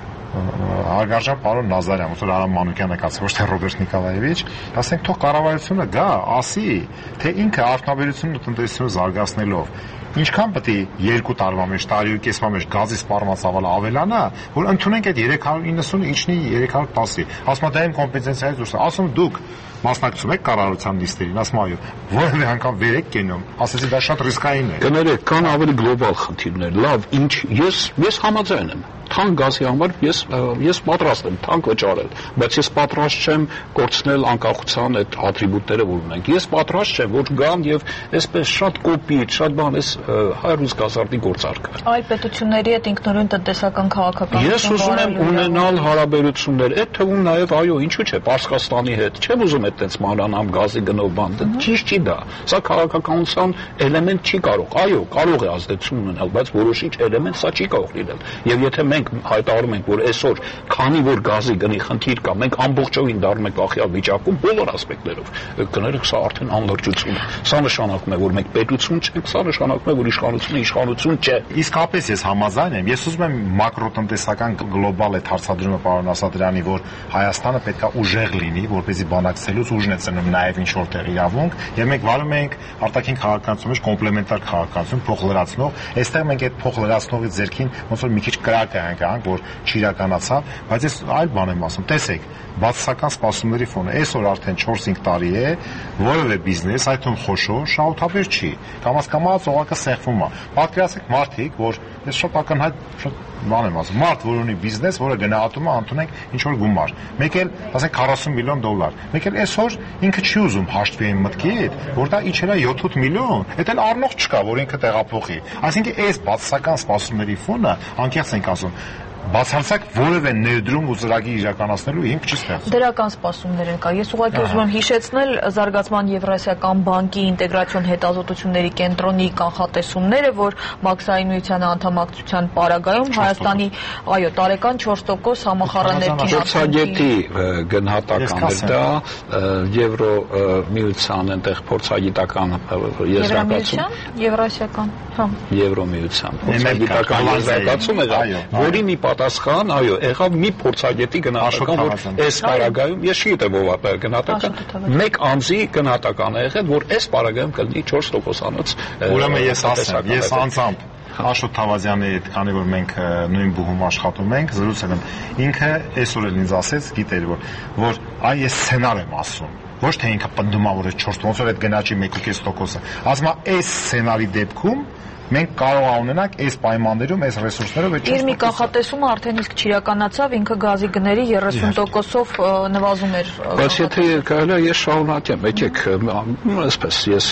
հարգարժան պարոն Նազարյան, ոնց որ Արամ Մանուկյանը կացի, ոչ թե Ռոբերտ Նիկոլաևիչ, ասենք թող կառավարությունը գա, ասի, թե ինքը արդյունաբերությունն ու տնտեսությունը զարգացնելով ինչքան պետք է երկու տարվա մեջ, տարի ու կեսվա մեջ գազի սպառման ծավալը ավելանա, որ ընդունենք այդ երեք հարյուր իննսունը ինչնի երեք հարյուր տասի։ Ասում եմ դա իմ կոմպենսացիայից դուրս է։ Ասում դուք մասնակցում եք կառավարության նիստերին, ասում այո, որևէ անգամ վեր եք կենում, ասեցի դա շատ ռիսկային է։ Կներեք, կան ավելի գլոբալ խնդիրներ։ Լավ, ինչ, ես ես համաձայն եմ։ Թանկ գազի համար ես ես պատրաստ եմ թանկ վճարել, բայց ես պատրաստ չեմ կորցնել անկախության այդ ատրիբուտները, որ ունենք։ Ես պատրաստ չեմ, որ գան եւ այսպես շատ կոպիտ, շատ բան էս հայ-ռուս գազարդի գործարքը։ Այլ պետությունների հետ ինքնուրույն տնտեսական քաղաքականություն։ Ես ուզում եմ ունենալ հարաբերություններ, այդ թվում նաեւ այո, ինչու՞ չէ, Պարսկաստանի հետ։ Չեմ ուզում այդտենց մանրանամ գազի գնով բան, ճիշտ չի դա։ Սա քաղաքականության էլեմենտ չի կարող։ Այո, կարող է ազդեցություն ունենալ, բայց որոշիչ էլեմենտ սա չի կարող լինել։ Եվ եթե մենք հայտարարում ենք, որ այսօր քանի որ գազի գնի խնդիր կա, մենք ամբողջովին դառնում ենք ախյալ վիճակում բոլոր ասպեկտներով, կներեք, սա արդեն անլրջություն է։ Սա նշանակում է, որ մենք պետություն չենք, սա նշանակում է, որ իշխանությունը իշխանություն չէ։ Իսկապես ես համաձայն եմ։ Ես ուզում եմ մակրոտնտեսական գլոբալ այդ հարցադրումը պարոն Ասատրյանի, որ Հայաստանը պետքա ուժեղ լինի, որպեսզի բանակցելուց ուժն է ծնում նաև ինչ որտեղ իրավունք, եւ մենք վարում ենք արտաքին քաղաքականության մեջ կոմպլեմենտար քաղաքականություն, փոխլրացնող։ Այստեղ մենք այդ փոխլրացնողի ձեռքին ոնց որ մի քիչ կրակ ենք անք, որ չիրականացավ, բայց ես այլ բան եմ ասում։ Տեսեք, բացասական սպասումների ֆոնը այսօր արդեն չորս-հինգ տարի է, որևէ բիզնես, այդ թվում խոշոր, շահութաբեր չի։ Կամաց-կամաց օղակը սեղվում է։ Պատկերացրեք մարդիկ, որ ես շատ ակնհայտ շատ բան եմ ասում, մարդ, որ ունի բիզնես, որը գնահատում է ընդունենք ինչ որ գումար։ Մեկ էլ, ասենք քառասուն միլիոն դոլար։ Մեկ էլ այսօր ինքը չի ուզում հաշտվի այն մտքից, որ դա իջել է յոթ-ութ միլիոն։ Դա էլ առնող չկա, որ ինքը տեղափոխի։ Այսինքն այս բացասական սպասումների ֆոնը, անկեղծ ենք ասում, բացարձակ որևէ ներդրում ու ծրագիր իրականացնելու հիմք չի ստեղծում։ Դրական սպասումներ են կա։ Ես ուղղակի ուզում եմ հիշեցնել Զարգացման Եվրասիական բանկի ինտեգրացիոն հետազոտությունների կենտրոնի կանխատեսումները, որ մաքսային միության անդամակցության պարագայում Հայաստանի, այո, տարեկան չորս տոկոս համախառաներկին փորձագետի գնահատականն է դա, Եվրո միության այնտեղ փորձագիտական եզրակացում, Եվրասիական, հա, Եվրո միության փորձագիտական եզրակացում եղավ, որի մի պատասխան, այո, եղավ մի փորձագետի գնահատական, որ այս պարագայում, ես չի գիտեմ ով է գնահատական, մեկ ամսի գնահատական է եղել, որ այս պարագայում կլինի չորս տոկոսանոց։ Ուրեմն ես ասեմ, ես անձամբ Աշոտ Թավազյանի հետ, քանի որ մենք նույն բուհում աշխատում ենք, զրուցել եմ, ինքը այսօր էլ ինձ ասեց, գիտեր, որ որ այ ես սցենար եմ ասում, ոչ թե ինքը պնդում է, որ այս չորս տոկոսով այդ գնաճի մեկ ու կես տոկոսը, ասում է, այս սցենարի դեպքում մենք կարող ունենանք այս պայմաններում, այս ռեսուրսներով այդ իր մի կանխատեսումը արդեն իսկ չիրականացավ, ինքը գազի գների երեսուն տոկոսով նվազում էր։ Բայց եթե կարելի է ես շարունակեմ, եկեք, այսպես ես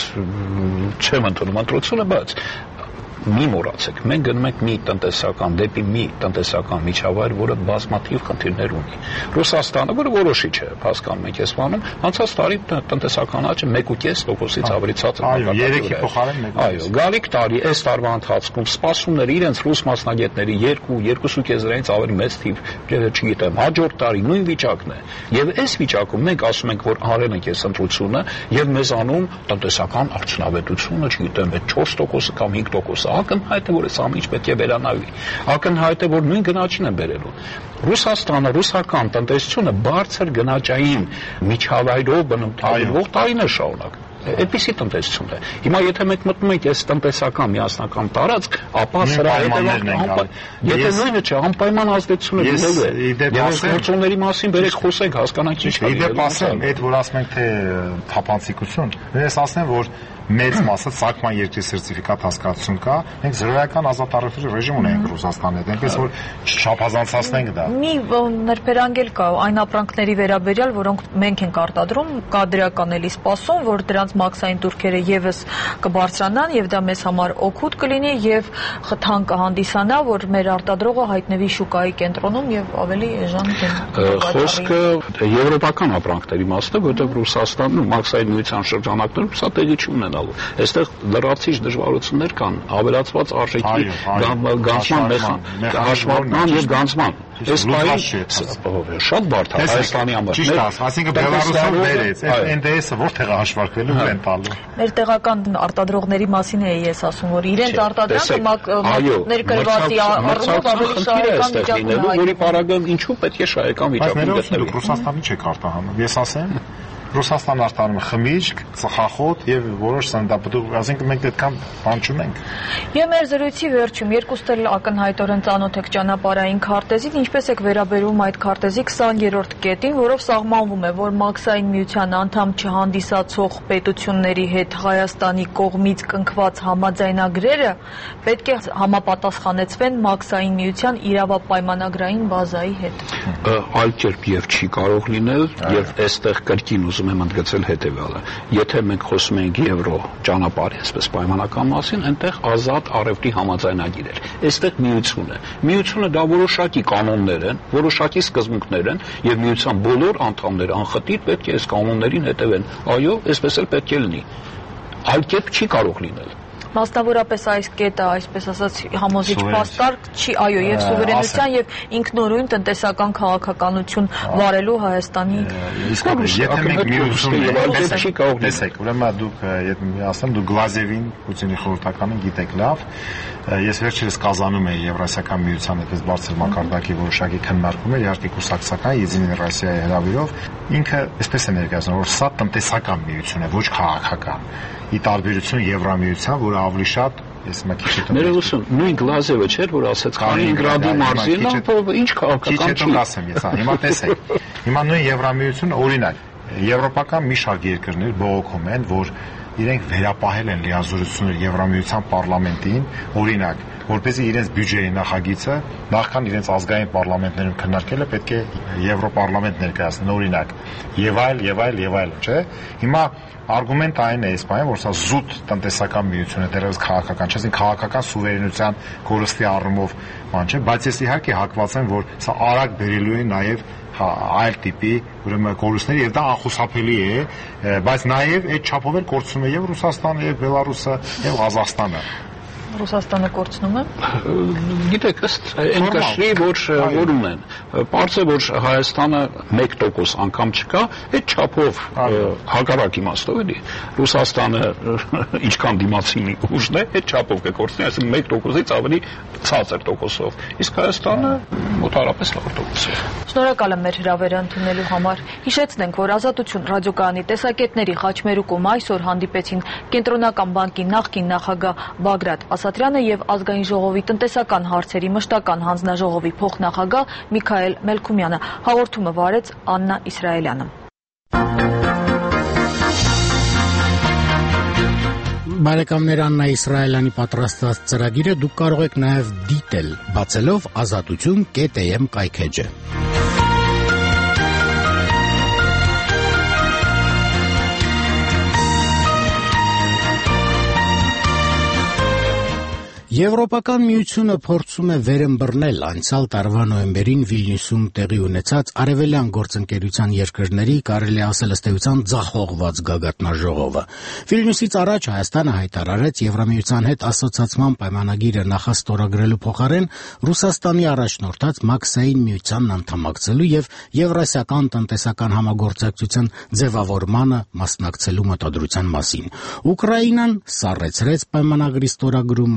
չեմ ընդունում ընտրությունը, բայց մի մոռացեք, մենք գնում ենք մի տնտեսական դեպի մի տնտեսական միջավայր, որը բազմաթիվ խնդիրներ ունի։ Ռուսաստանը, որը որոշիչ է, հասկանում եք, ես բանում, անցած տարի տնտեսական աճը մեկ ու կես տոկոսից ավելի ցածր է։ Այո, երեքի փոխարեն մեկ։ Այո, գալիք տարի, այս տարվա ընթացքում սպասումները իրենց ռուս մասնագետների երկու, երկուսու կեսերից ավելի մեծ թիվ, չգիտեմ, հաջորդ տարի նույն վիճակն է։ Եվ այս վիճակում մենք ասում ենք, որ արել ենք այս ընտրությունը եւ մեզանում տնտեսական արդյունավետությունը, չգիտեմ, այդ չորս տոկոսը կամ հինգ տոկոս ակնհայտ է, որ այս ամեն ինչ պետք է վերանայվի։ Ակնհայտ է, որ նույն գնաճին է բերելու։ Ռուսաստանը, ռուսական տնտեսությունը բարձր գնաճային միջավայրով բնութագրվող տարիներ շարունակ այդպիսի տնտեսություն է։ Հիմա եթե մենք մտնում ենք այս տնտեսական միասնական տարածք, ապա սրա հետևանքները եթե նույնը չէ, անպայման ազդեցություն է լինելու է։ Եվ գործոնների մասին բերեք խոսենք, հասկանանք ինչ է։ Իդեպ ասեմ, այդ որ ասում ենք թե թափանցիկություն, ես ասեմ, որ մեծ մասը ցակման երկրի սերտիֆիկատ հասկացություն կա, մենք զրոյական ազատ առևտրի ռեժիմ ունենք Ռուսաստանի հետ, այնպես որ չափազանցացնենք դա։ Մի ներբերանգել կա այն ապրանքների վերաբերյալ, որոնք մենք ենք արտադրում, կա դրական էլի սպասում, որ դրանց մաքսային турքերը եւս կբարձրանան եւ դա մեզ համար օգուտ կլինի եւ խթան կհանդիսանա, որ մեր արտադրողը հայտնվի շուկայի կենտրոնում եւ ավելի էժան կենտրոնում։ Խոսքը եվրոպական ապրանքների մասն է, որտեղ Ռուսաստանը մաքսային միության շրջանակներում սա տեղի չունենա։ Այստեղ լրացիչ դժվարություններ կան, ավելացված արժեքի գանձման հաշվառման եւ գանձման։ Այս բանը շատ բարդ է Հայաստանի համար։ Ճիշտ է, այսինքն Բելարուսը վերեց, այդ Էն Դե Էսը որտեղ է հաշվարկվելու ու են տալու։ Մեր տեղական արտադրողների մասին էի ես ասում, որ իրենց արտադրանքը ներկրվածի առումով ավելի շահեկան վիճակում է, որի պարագայում ինչու պետք է շահեկան վիճակում գտնվի։ Դուք Ռուսաստանի չեք արտահանում։ Ես ասեմ Ռուսաստան արտանում խմիչք, ծխախոտ եւ որոշ սննդապտուղ, ասենք մենք այդքան բան չունենք։ Եվ մեր զրույցի վերջում երկուստ էլ ակնհայտորեն ծանոթ եք ճանապարհային քարտեզին, ինչպես եք վերաբերում այդ քարտեզի քսաներորդ կետին, որով սահմանվում է, որ մաքսային միության անդամ չհանդիսացող պետությունների հետ Հայաստանի կողմից կնքված համաձայնագրերը պետք է համապատասխանեցվեն մաքսային միության իրավապայմանագրային բազայի հետ։ Այլ կերպ եւ չի կարող լինել եւ այստեղ կրկին ուզում եմ ընդգծել հետեւյալը. եթե մենք խոսում ենք եվրո ճանապարհի, այսպես պայմանական մասին, այնտեղ ազատ առևտրի համաձայնագիր էր։ Այստեղ միություն է։ Միությունը դա որոշակի կանոններ են, որոշակի սկզբունքներ են եւ միության բոլոր անդամները անխտիր պետք է այս կանոններին հետևեն։ Այո, այսպես էլ պետք է լինի։ Այլ կերպ չի կարող լինել։ Մասնավորապես այս կետը, այսպես ասած, համոզիչ փաստարկ չի, այո, եւ սուվերենության եւ ինքնուրույն տնտեսական քաղաքականություն վարելու Հայաստանի եթե մենք միություն չի կարող տեսեք, ուրեմն դուք ասեմ, դուք Գլազևին, Պուտինի խորհրդականին գիտեք լավ, ես վերջերս Կազանում էի Եվրասիական միության հետ այս բարձր մակարդակի որոշակի քննարկում էր, իհարկե կուսակցական Եզինի Ռոսիայի հրավիրով, ինքը այսպես է ներկայացնում, որ սա տնտեսական միություն է, ոչ քաղաքական։ Ի տարբերություն Եվրամիության, որը ավելի շատ ես մեկի հետ ներողություն, նույն Գլազևը չէր, որ ասաց Կալինինգրադի մարզին, ինչ քաղաքական չի ասեմ ես, հիմա տեսեք։ Հիմա նույն Եվրամիությունը օրինակ, եվրոպական մի շարք երկրներ բողոքում են, որ իրենք վերապահել են լիազորությունները Եվրամիության պարլամենտին, օրինակ, որպեսզի իրենց բյուջեի նախագիծը նախքան իրենց ազգային պարլամենտներում քննարկելը պետք է Եվրոպարլամենտ ներկայացնեն, օրինակ, եւ այլ, եւ այլ, եւ այլ, չէ՞։ Հիմա արգումենտը այն է իսպանիան, որ սա զուտ տնտեսական միություն է, դեռևս քաղաքական, չէ՞, քաղաքական սուվերենության կորստի առումով բան չէ, բայց ես իհարկե հակված եմ, որ սա արագ բերելու է նաեւ այլ տիպի ուրեմն կորուստներ եւ դա անխուսափելի է, բայց նաեւ այդ չափով էլ կորցնում է եւ Ռուսաստանը եւ Բելարուսը եւ Ղազախստանը։ Ռուսաստանը կորցնում է։ Գիտեք, ըստ այն կշռի, որ որ ունեն։ Պարզ է, որ Հայաստանը մեկ տոկոս անգամ չկա, այդ չափով հակառակ իմաստով էլի։ Ռուսաստանը ինչքան դիմացինի ուժն է, այդ չափով կկորցնի, այսինքն մեկ տոկոսից ավելի ցածր տոկոսով։ Իսկ Հայաստանը մոտարապես լավ տոկոսով։ Շնորհակալ եմ մեր հրավերը ընդունելու համար։ Հիշեցնենք, որ Ազատություն ռադիոկայանի տեսակետների խաչմերուկում այսօր հանդիպեցին Կենտրոնական բանկի նախկին նախագահ Բագրատ Ասատրյանը եւ Ազգային ժողովի տնտեսական հարցերի մշտական հանձնաժողովի փոխնախագահ Միքայել Մելքումյանը։ Հաղորդումը վարեց Աննա Իսրայելյանը։ Բարեկամներ, Աննա Իսրայելյանի պատրաստած ծրագիրը դուք կարող եք նաև դիտել բացելով ազատություն կետ էմ կայքէջը։ Եվրոպական միությունը փորձում է վերըմբռնել անցյալ տարվա նոյեմբերին Վիլնյուսում տեղի ունեցած արևելյան գործընկերության երկրների, կարելի է ասել ըստ էության, ձախողված գագաթնաժողովը։ Վիլնյուսից առաջ Հայաստանը հայտարարեց Եվրամիության հետ ասոցիացման պայմանագիրը նախաստորագրելու փոխարեն Ռուսաստանի առաջնորդած մաքսային միությանն անդամակցելու եւ Եվրասիական տնտեսական համագործակցության ձևավորմանը մասնակցելու մտադրության մասին։ Ուկրաինան սառեցրեց պայմանագրի ստորագրումը եւ թե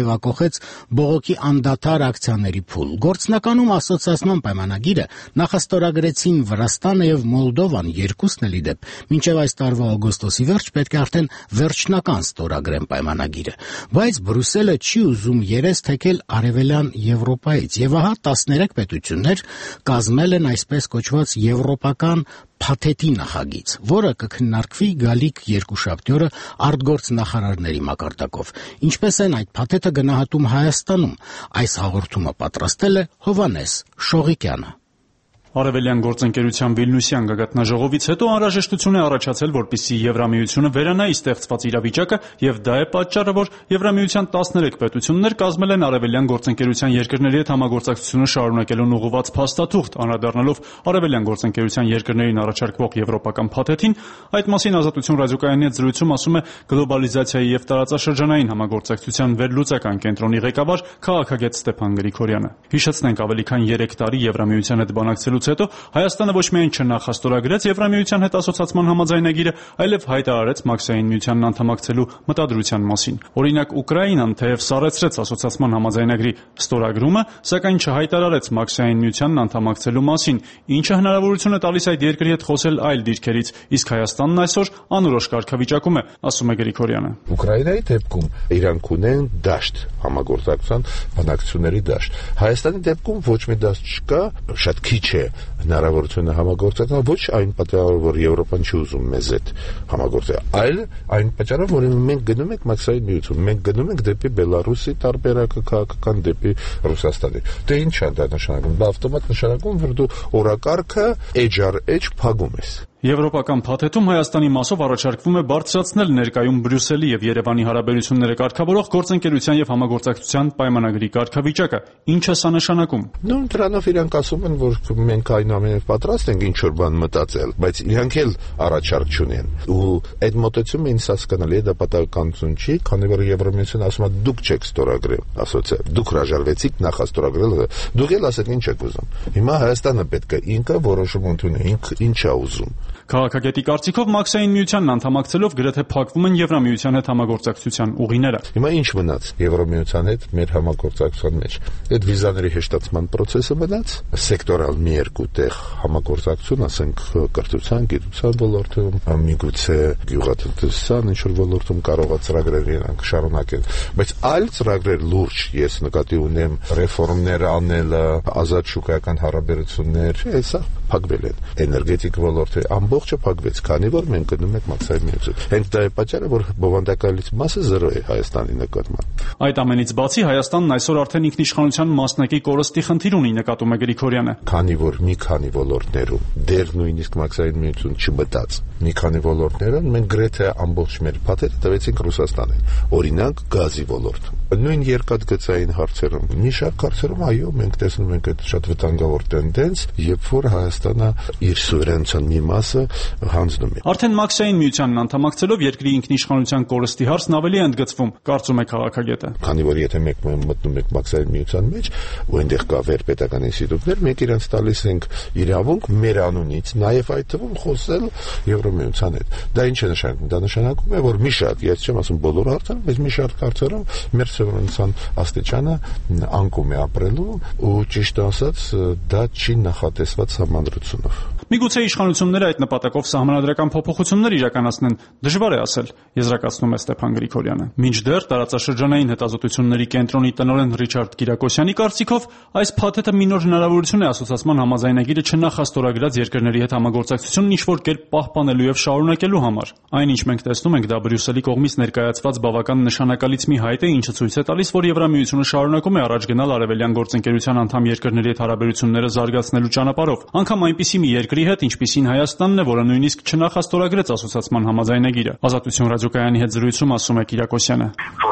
թեվակողեց բողոքի անդադար ակցիաների փուլ։ Գործնականում ասոցիացման պայմանագիրը նախաստորագրեցին Վրաստանը եւ Մոլդովան, երկուսն էլ ի դեպ մինչեւ այս տարվա օգոստոսի վերջ պետք է արդեն վերջնական ստորագրեն պայմանագիրը, բայց Բրյուսելը չի ուզում երես թեքել Արևելյան Եվրոպայից, եւ ահա տասներեք պետություններ կազմել են այսպես կոչված եվրոպական փաթեթի նախագիծ, որը կքննարկվի գալիք երկուշաբթի օրը արտգործնախարարների մակարդակով։ Ինչպես են այդ փաթեթը գնահատում Հայաստանում, այս հաղորդումը պատրաստել է Հովհաննես Շողիկյանը։ Արևելյան գործընկերության Վիլնյուսյան գագաթնաժողովից հետո անհրաժեշտություն է առաջացել, որպեսզի Եվրամիությունը վերանայի ստեղծված իրավիճակը, եւ դա է պատճառը, որ Եվրամիության տասներեք պետություններ կազմել են Արևելյան գործընկերության երկրների հետ համագործակցությունը շարունակելուն ուղղված փաստաթուղթ, անդրադառնալով Արևելյան գործընկերության երկրներին առաջարկվող եվրոպական փաթեթին։ Այդ մասին Ազատություն ռադիոկայանի հետ զրույցում ասում է գլոբալիզացիայի եւ տարածաշրջանային համագործակցության վերլուծական կենտրոնի ղեկավար քաղաքագետ Ստեփան Գրիգորյանը։ Հիշեցնենք, ավելի քան երեք տարի Եվրամիության հետ բանակցելու հետո Հայաստանը ոչ միայն չնախաստորագրեց Եվրամիության հետ ասոցիացման համաձայնագիրը, այլև հայտարարեց Մաքսային միությանն անդամակցելու մտադրության մասին։ Օրինակ, Ուկրաինան թեև սառեցրեց ասոցիացման համաձայնագրի ստորագրումը, սակայն չհայտարարեց Մաքսային միությանն անդամակցելու մասին, ինչը հնարավորություն է տալիս այդ երկրի հետ խոսել այլ դիրքերից, իսկ Հայաստանն այսօր անորոշ կարգավիճակում է, ասում է Գրիգորյանը։ Ուկրաինայի դեպքում իրանք ունեն դաշտ, համագործակցության բանակցությունների դաշտ։ Հայաստանի դեպքում ոչ մի դաշտ չկա, շատ քիչ է հնարավորությունը համագործակցել, ոչ այն պատճառով, որ Եվրոպան չի ուզում մեզ հետ համագործակցել, այլ այն պատճառով, որ մենք գնում ենք Մաքսային միություն, մենք գնում ենք դեպի Բելարուսի տարբերակը քաղաքական, դեպի Ռուսաստանի։ Դե ինչ է դա նշանակում։ Դա ավտոմատ նշանակում, որ դու օրակարգը էջ առ էջ փակում ես։ Եվրոպական փաթեթում Հայաստանի մասով առաջարկվում է բարձրացնել ներկայում Բրյուսելի եւ Երևանի հարաբերությունները կարգավորող գործընկերության եւ համագործակցության պայմանագրի կարգավիճակը։ Ինչ է սա նշանակում։ Նույն դրանով իրանք ասում են, որ մենք այնուամենայնիվ պատրաստ ենք ինչ որ բան մտածել, բայց իրանք էլ առաջարկ չունեն։ Ու այդ մոտեցումը ինձ հասկանալի է, դա պատահականություն չի, քանի որ Եվրամիությունը ասում է դուք չեք ստորագրել, ասոցիա, դուք հրաժարվեցիք նախաստորագրել, դուք էլ ասեք ինչ եք ուզում։ Հիմա Հայաստանը պետք է ինքը որոշում ընդունի, ինքը ինչ է ուզում։ Քաղաքագետի կարծիքով Մաքսային միությանն անդամակցելով գրեթե փակվում են Եվրամիության հետ համագործակցության ուղիները։ Հիմա ինչ մնաց Եվրամիության հետ մեր համագործակցության մեջ։ Այդ վիզաների հեշտացման process-ը մնաց, սեկտորալ մի երկու տեղ համագործակցություն, ասենք կրթության, գիտության ոլորտում, միգուցե գյուղատնտեսության ինչ որ ոլորտում կարող է ծրագրեր իրանք շարունակել, բայց այլ ծրագրեր լուրջ, ես նկատի ունեմ ռեֆորմներ անելը, ազատ շուկայական հարաբերություններ, հեսա փակվել են։ Էներգետիկ ոլորտը ամբողջը փակվեց, քանի որ մենք գնում ենք Մաքսային միություն։ Հենց դա է պատճառը, որ բովանդակալից մասը զրո է Հայաստանի նկատմամբ։ Այդ ամենից բացի Հայաստանն այսօր արդեն ինքնիշխանության մասնակի կորստի խնդիր ունի, նկատում է Գրիգորյանը։ Քանի որ մի քանի ոլորտներում դեռ նույնիսկ Մաքսային միություն չմտած, մի քանի ոլորտներում մենք գրեթե ամբողջ մեր փաթեթը տվեցինք Ռուսաստանին։ Օրինակ գազի ոլորտում։ Նույն երկաթգծային հարցերում, մի շարք հարցերում, այո, մենք տեսնում ենք այդ շատ վտանգավոր տենդենս, երբ որ Հայաստանը իր սուվերենության մի մասը հանձնում է։ Արդեն Մաքսային միությանն անդամակցելով երկրի ինքնիշխանության կորստի հարցն ավելի է ընդգծվում, կարծում է քաղաքագետը։ Քանի որ եթե մենք մտնում ենք Մաքսային միության մեջ, ու այնտեղ կա վերպետական ինստիտուտներ, մենք իրենց տալիս ենք իրավունք մեր անունից, նաև այդ թվում խոսել Եվրամիության հետ։ Դա ինչ է նշանակում։ Դա նշանակում է, որ մի շարք, ես չեմ ասում բոլոր հարցերում, բայց մի շարք հարցերում մեր սովորենության աստիճանը անկում է ապրելու, ու ճիշտ ասած, դա չի նախատեսված համանդրությունով։ Միգուցե իշխանությունները այդ նպատակով սահմանադրական փոփոխություններ իրականացնեն, դժվար է ասել, եզրակացնում է Ստեփան Գրիգորյանը։ Մինչդեռ տարածաշրջանային հետազոտությունների կենտրոնի տնօրեն Ռիչարդ Կիրակոսյանի կարծիքով այս փաթեթը մի նոր հնարավորություն է ասոցիացման համաձայնագիրը չնախաստորագրած երկրների հետ համագործակցությունն ինչ-որ կերպ պահպանելու եւ շարունակելու համար։ Այն, ինչ մենք տեսնում ենք, դա Բրյուսելի կողմից ներկայացված բավական նշանակալից մի հայտ է, ինչը ցույց է տալիս, որ Եվրամիությունը շարունակում է առաջ գնալ արևելյան գործընկերության անդամ երկրների հետ հարաբերությունները զարգացնելու ճանապարհով։ Անկամ այնպիսի մի երկրի հետ, ինչպիսին Հայաստանն է, որը նույնիսկ չնախաստորագրեց ասոցիացման համաձայնագիրը։ Ազատություն ռադիոկայանի հետ զրույցում ասում է Կիրակոսյանը։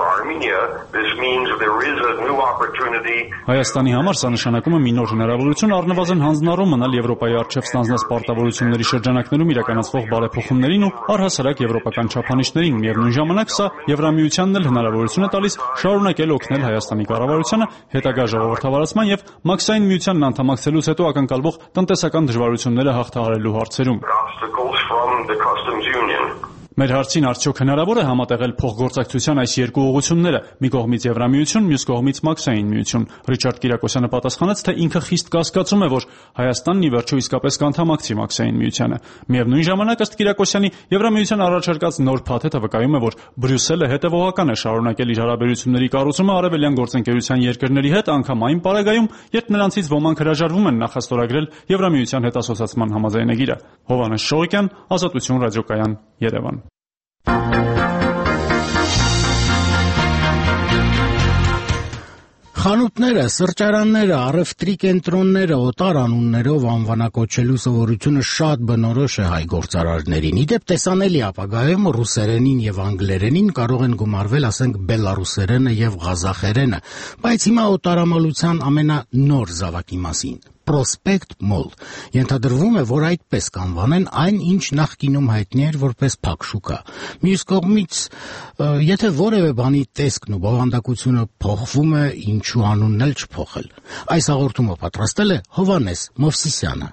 Հայաստանի համար սա նշանակում է մի նոր հնարավորություն առնվազն հանձնառու մնալ Եվրոպայի առջև ստանձնած պարտավորությունների շրջանակներում իրականացվող բարեփոխումներին ու առհասարակ եվրոպական չափանիշներին։ Միևնույն ժամանակ սա Եվրամիությանն էլ հնարավորություն է տալիս շարունակել օգնել Հայաստանի կառավարությանը հետագա ժողովրդավարացման եւ Մաքսային միությանն անդամակցելուց հետո ակնկալվող տնտեսական դժվարությունները հաղթահարելու հարցերում։ Մեր հարցին արդյոք հնարավոր է համատեղել փոխգործակցության այս երկու ուղղությունները՝ մի կողմից Եվրամիություն, մյուս կողմից Մաքսային միություն։ Ռիչարդ Կիրակոսյանը պատասխանեց, թե ինքը խիստ կասկածում է, որ Հայաստանն ի վերջո իսկապես կանդամակցի Մաքսային միությանը։ Միևնույն ժամանակ, ըստ Կիրակոսյանի, Եվրամիության առաջարկած նոր փաթեթը վկայում է, որ Բրյուսելը հետևողական է շարունակել իր հարաբերությունների կառուցումը արևելյան գործընկերության երկրների հետ, անգամ այն պարագայում, երբ նրանցից ոմանք հրաժարվում են նախաստորագրել Եվրամիության հետ ասոցացման համաձայնագիրը։ Հովհաննես Շողիկյան, Ազատություն ռադիոկայան, Երևան։ Խանութները, սրճարանները, առևտրի կենտրոնները օտար անուններով անվանակոչելու սովորությունը շատ բնորոշ է հայ գործարարներին։ Իդեպ տեսանելի ապագայում ռուսերենին եւ անգլերենին կարող են գումարվել, ասենք, բելարուսերենը եւ ղազախերենը, բայց հիմա օտարամոլության ամենանոր զավակի մասին՝ Prospect Mall։ Ենթադրվում է, որ այդպես կանվանեն այն, ինչ նախկինում հայտնի էր որպես փակ շուկա։ Մյուս կողմից, եթե որևէ բանի տեսքն ու բովանդակությունը փոխվում է, ինչու անունն էլ չփոխել։ Այս հաղորդումը պատրաստել է Հովհաննես Մովսիսյանը։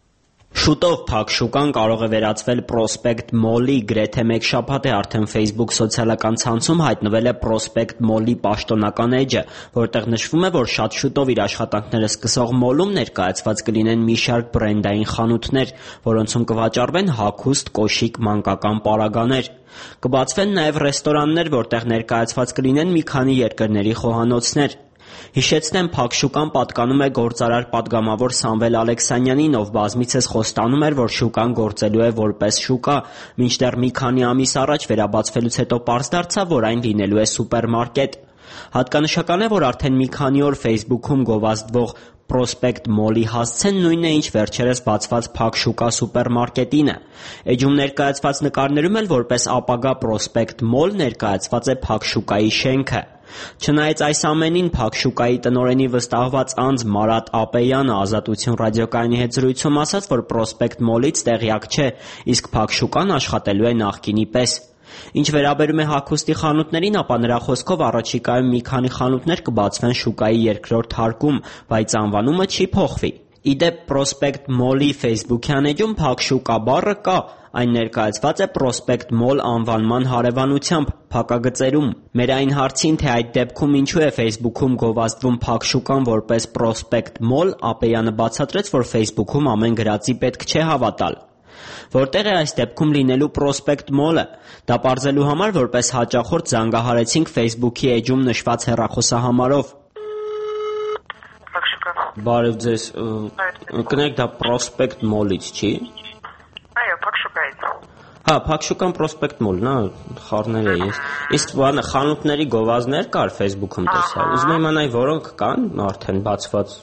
Շուտով փակ շուկան կարող է վերածվել Prospect Mall-ի, գրեթե մեկ շաբաթ է արդեն Facebook սոցիալական ցանցում հայտնվել է Prospect Mall-ի պաշտոնական էջը, որտեղ նշվում է, որ շատ շուտով իր աշխատանքները սկսող մոլում ներկայացված կլինեն մի շարք բրենդային խանութներ, որոնցում կվաճառվեն հագուստ, կոշիկ, մանկական պարագաներ։ Կբացվեն նաև ռեստորաններ, որտեղ ներկայացված կլինեն մի քանի երկրների խոհանոցներ։ Հիշեցնեմ, փակ շուկան պատկանում է գործարար պատգամավոր Սամվել Ալեքսանյանին, ով բազմիցս խոստանում էր, որ շուկան գործելու է որպես շուկա, մինչդեռ մի քանի ամիս առաջ վերաբացվելուց հետո պարզ դարձավ, որ այն լինելու է սուպերմարկետ։ Հատկանշական է, որ արդեն մի քանի օր Facebook-ում գովազդվող Prospect Mall-ի հասցեն նույնն է, ինչ վերջերս բացված փակ շուկա սուպերմարկետին է։ Էջում ներկայացված նկարներում էլ որպես ապագա Prospect Mall ներկայացված է փակ շուկայի շենքը։ Չնայած այս ամենին, փակ շուկայի տնօրենի վստահված անձ Մարատ Ապեյանը Ազատություն ռադիոկայանի հետ զրույցում ասաց, որ Prospect Mall-ից տեղյակ չէ, իսկ փակ շուկան աշխատելու է նախկինի պես։ Ինչ վերաբերում է հագուստի խանութներին, ապա նրա խոսքով առաջիկայում մի քանի խանութներ կբացվեն շուկայի երկրորդ հարկում, բայց անվանումը չի փոխվի։ Իդեպ Prospect Mall-ի Facebook-յան էջում փակ շուկա բառը կա, այն ներկայացված է Prospect Mall անվանման հարևանությամբ, փակագծերում։ Մեր այն հարցին, թե այդ դեպքում ինչու է Facebook-ում գովազդվում փակ շուկան որպես Prospect Mall, Ապեյանը բացատրեց, որ Facebook-ում ամեն գրածի պետք չէ հավատալ։ Որտեղ է այս դեպքում լինելու Prospect Mall-ը։ Դա պարզելու համար որպես հաճախորդ զանգահարեցինք Facebook-ի էջում նշված հեռախոսահամարով։ Բարև ձեզ, կներեք, դա Prospect Mall-ից չի։ Այո, փակ շուկայից։ Հա, փակ շուկան Prospect Mall-ն է, խառնել է ես։ Իսկ բանը խանութների գովազդներ կար Facebook-ում տեսա։ Ուզում եմ իմանալ, որոնք կան արդեն բացված։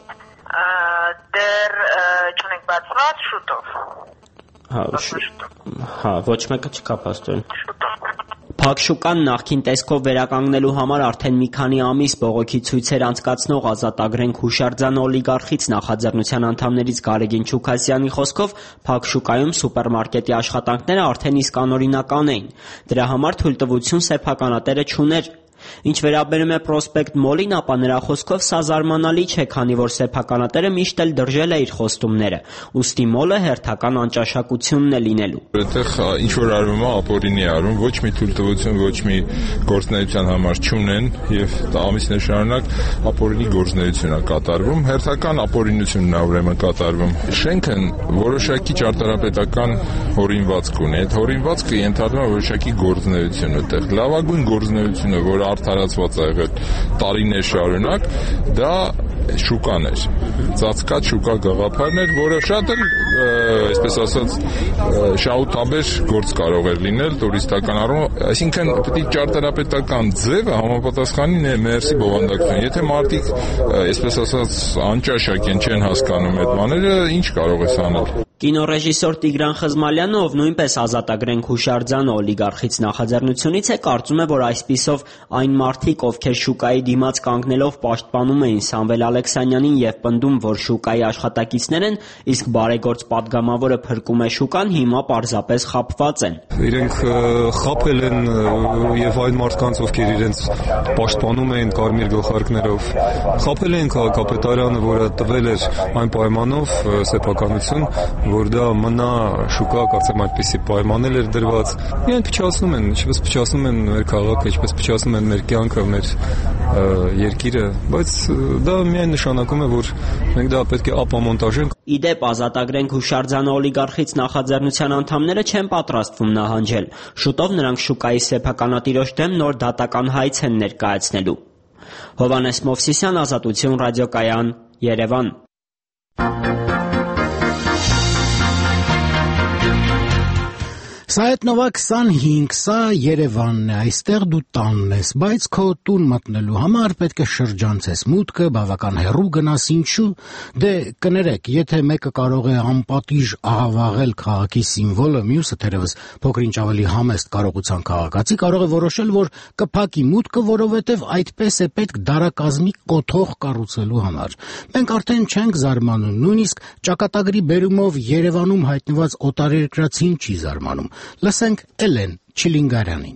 Դեռ չունենք բացված, շուտով։ Հա, հա, ոչ մեկը չկա պաստորեն։ Փակ շուկան նախկին տեսքով վերականգնելու համար արդեն մի քանի ամիս բողոքի ցույցեր անցկացնող Ազատագրենք հուշարձան օլիգարխից նախաձեռնության անդամներից Գարեգին Չուքասյանի խոսքով փակ շուկայում սուպերմարկետի աշխատանքները արդեն իսկ անօրինական էին։ Դրա համար թույլտվություն սեփականատերը չուներ։ Ինչ վերաբերում է Prospect Mall-ին, ապա նրա խոսքով սա զարմանալի չէ, քանի որ սեփականատերը միշտ էլ դրժել է իր խոստումները, ուստի մոլը հերթական անճաշակությունն է լինելու։ Այդտեղ ինչ որ արվում է, ապօրինի արվում, ոչ մի թույլտվություն, ոչ մի գործունեության համար չունեն եւ ամիսներ շարունակ ապօրինի գործունեություն է կատարվում, հերթական ապօրինությունն է ուրեմն կատարվում։ Շենքն որոշակի ճարտարապետական հորինվածք ունի, այդ հորինվածքը ենթադրում է որոշակի գործունեություն այդտեղ։ Լավագույն գործունեությունը, որ արդարացված է եղել տարիներ շարունակ, դա շուկան էր, ծածկած շուկա գաղափարն էր, որը շատ էլ, այսպես ասած, շահութաբեր գործ կարող էր լինել տուրիստական առումով, այսինքն պետք է ճարտարապետական ձևը համապատասխանի մերսի բովանդակություն։ Եթե մարդիկ, այսպես ասած, անճաշակ են, չեն հասկանում այդ բաները, ինչ կարող ես անել։ Կինոռեժիսոր Տիգրան Խզմալյանը, ով նույնպես Ազատագրենք հուշարձանը օլիգարխից նախաձեռնությունից է, կարծում է, որ այսպիսով այն մարդիկ, ովքեր շուկայի դիմաց կանգնելով պաշտպանում էին Սամվել Ալեքսանյանին եւ պնդում, որ շուկայի աշխատակիցներ են, իսկ բարեգործ պատգամավորը փրկում է շուկան, հիմա պարզապես խաբված են։ Իրենք խաբել են եւ այն մարդկանց, ովքեր իրենց պաշտպանում էին կարմիր գլխարկներով, խաբել են քաղաքապետարանը, որը տվել էր այն պայմանով սեփականություն, որ դա մնա շուկա, կարծեմ այդպիսի պայմաններ էր դրված։ Իրենք փչացնում են, ինչպես փչացնում են մեր քաղաքը, ինչպես փչացնում են մեր կյանքը, մեր երկիրը, բայց դա միայն նշանակում է, որ մենք դա պետք է ապամոնտաժենք։ Իդեպ ազատագրենք հուշարձանը օլիգարխից նախաձեռնության անդամները չեն պատրաստվում նահանջել։ Շուտով նրանք շուկայի սեփականատիրոջ դեմ նոր դատական հայց են ներկայացնելու։ Հովհաննես Մովսիսյան, Ազատություն ռադիոկայան, Երևան։ Սայեթնովա քսանհինգ, սա Երևանն է, այստեղ դու տանն ես, բայց քո տուն մտնելու համար պետք է շրջանցես մուտքը, բավական հեռու գնաս, ինչու, դե կներեք, եթե մեկը կարող է անպատիժ ահավաղել քաղաքի սիմվոլը, մյուսը թերևս փոքր-ինչ ավելի համեստ կարողության քաղաքացի կարող է որոշել, որ կփակի մուտքը, որովհետև այդպես է պետք դարակազմի կոթող կառուցելու համար։ Մենք արդեն չենք զարմանում, նույնիսկ ճակատագրի բերումով Երևանում հայտնված օտարերկրացին չի զարմանում։ Լսենք Էլեն Չիլինգարյանին։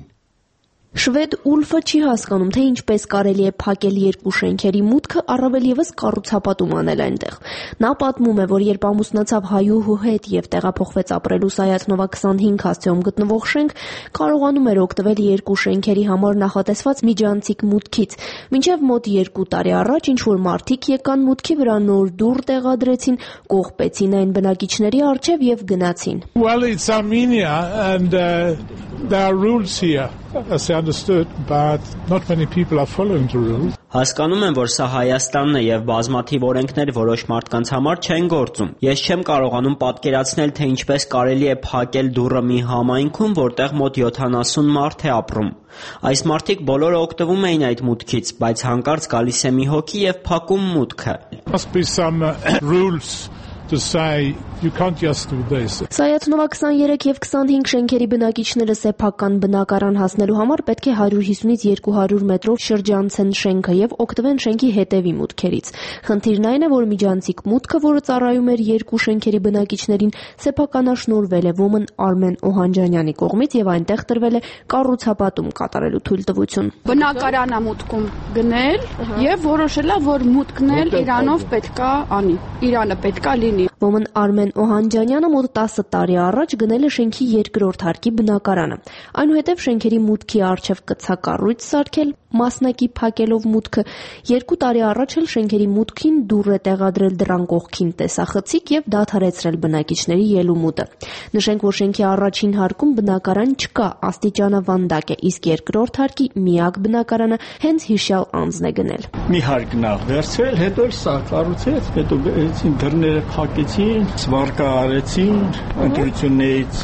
Շվեդ Ուլֆը չի հասկանում, թե ինչպես կարելի է փակել երկու շենքերի մուտքը, առավել ևս կառուցապատում անել այնտեղ։ Նա պատմում է, որ երբ ամուսնացավ հայուհու հետ եւ տեղափոխվեց ապրելու Սայաթնովա քսանհինգ հասցեում գտնվող շենք, կարողանում էր օգտվել երկու շենքերի համար նախատեսված միջանցիկ մուտքից։ Մինչև մոտ երկու տարի առաջ ինչ-որ մարդիկ եկան մուտքի վրա նոր դուռ տեղադրեցին, կողպեցին այն բնակիչների առջև եւ գնացին։ Well, it's Armenia and uh, there are rules here. As I understood, but not many people are following the rules. Հասկանում եմ, որ սա Հայաստանն է եւ բազմաթիվ օրենքներ որոշ մարդկանց համար չեն գործում։ Ես չեմ կարողանում պատկերացնել, թե ինչպես կարելի է փակել դուռը մի համայնքում, որտեղ մոտ յոթանասուն մարդ է ապրում։ Այս մարդիկ բոլորը օգտվում էին այդ մուտքից, բայց հանկարծ գալիս է մի հոգի եւ փակում մուտքը։ Must be some uh, rules to say you can't just do this. Սայաթնովա քսաներեք եւ քսանհինգ շենքերի բնակիչները սեփական բնակարան հասնելու համար պետք է հարյուր հիսունից երկու հարյուր մետրով շրջանցեն շենքը եւ օգտվեն շենքի հետևի մուտքերից։ Խնդիրն այն է, որ միջանցիկ մուտքը, որը ծառայում էր երկու շենքերի բնակիչներին, սեփականաշնորհվել է Ոմն Արմեն Օհանջանյանի կողմից եւ այնտեղ տրվել է կառուցապատում կատարելու թույլտվություն։ Բնակարանա մուտքում գնել եւ որոշել է, որ մուտքն էլ Իրանով պետքա անի։ Իրանը պետքա լինի։ Ոմն Արմեն Օհանջանյանը մոտ տասը տարի առաջ գնել է շենքի երկրորդ հարկի բնակարանը։ Այնուհետև շենքերի մուտքի առջև կցակառույց սարքել, մասնակի փակելով մուտքը։ Երկու տարի առաջ էլ շենքերի մուտքին դուռ է տեղադրել դռան կողքին տեսախցիկ եւ դադարեցրել բնակիչների ելումուտը։ Նշենք, որ շենքի առաջին հարկում բնակարան չկա, աստիճանավանդակ է, իսկ երկրորդ հարկի միակ բնակարանը հենց հիշյալ անձն է գնել։ Մի հարկն է վերցրել, հետո էլ սա կառուցեց, հետո գեցին դռները փակեցին, սվարկա արեցին, ընտրություններից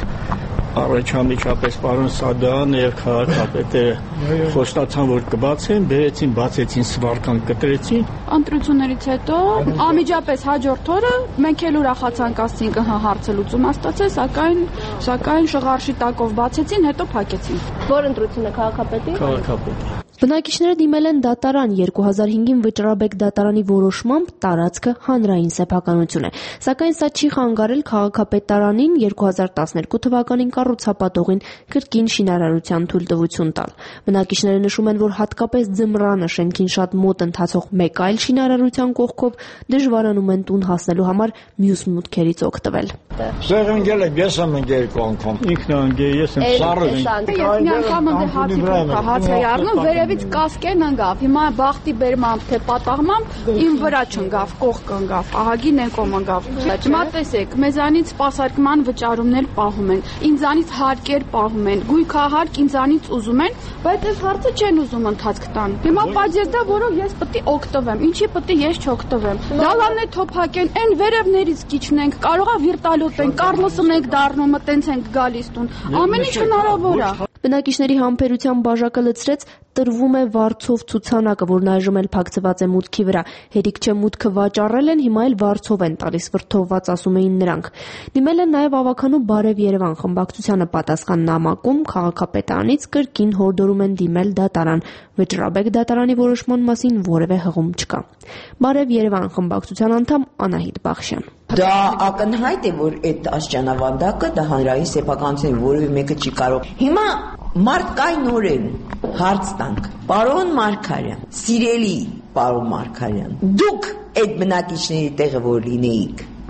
առաջամիջապես պարոն Սադանը եւ քաղաքապետը խոստացան, որ կբացեն, բերեցին, բացեցին, սվարկան կտրեցին։ Ընտրություններից հետո անմիջապես հաջորդ օրը մենք էլ ուրախացանք, ասցինք, հա հարցը լուծում ստացել, սակայն սակայն շղարշի տակով բացեցին, հետո փակեցին։ Որ ընտրությունը քաղաքապետի։ Քաղաքապետի։ Բնակիչները դիմել են դատարան, երկու հազար հինգին Վճռաբեկ դատարանի որոշմամբ տարածքը հանրային սեփականություն է, սակայն սա չի խանգարել քաղաքապետարանին երկու հազար տասներկու թվականին կառուցապատողին կրկին շինարարության թույլտվություն տալ։ Բնակիչները նշում են, որ հատկապես ձմռանը շենքին շատ մոտ ընթացող մեկ այլ շինարարության կողքով դժվարանում են տուն հասնելու համար մյուս մուտքերից օգտվել։ Սեղ ընկել եք, ես եմ ընկել երկու անգամ։ Ինքն է ընկել, ես եմ սառը։ Ես մի անգամ ընդ հացի փոքր հաց էի առնում, վերևից կասկեն ընկավ։ Հիմա բախտի բերմամբ թե պատահմամբ իմ վրա չընկավ, կողք ընկավ, ահագին եկոմ ընկավ։ Հիմա տեսեք, մեզանից սպասարկման վճարումներ պահում են, ինձանից հարկեր պահում են, գույքահարկ ինձանից ուզում են, բայց այս հարցը չեն ուզում ընթացք տան։ Հիմա պատժեստա, որով ես պետք է օգտվեմ, ինչի պետք է ես չօգտվեմ։ Դալաններ թոփակեն, այն վերևներից կիչնենք, կարողա վիրտալոտ են, Կարլոսն ենք դառնում, տենց ենք գալիս տուն։ Ամեն ինչ հնարավոր է։ Բնակիչների համբերության բաժակը լցրեց տրվում է վարձով ցուցանակը, որն այժմ էլ փակցված է մուտքի վրա։ Հերիք չէ մուտքը վաճառել են, հիմա էլ վարձով են տալիս, վրդովված ասում էին նրանք։ Դիմել են նաև ավականու Բարև Երևան խմբակցությանը պատասխան նամակում քաղաքապետարանից կրկին հորդորում են դիմել դատարան։ Վճռաբեկ դատարանի որոշման մասին որևէ հղում չկա։ Բարև Երևան խմբակցության անդամ Անահիտ Բախշյան։ Դա ակնհայտ է, որ այդ աստիճանավանդակը դա հանրային սեփականություն է, որևէ մեկը չի կարող։ Հիմա մարդկայնորեն հարց տանք, պարոն Մարգարյան, սիրելի պարոն Մարգարյան, դուք այդ բնակիչների տեղը որ լինեիք,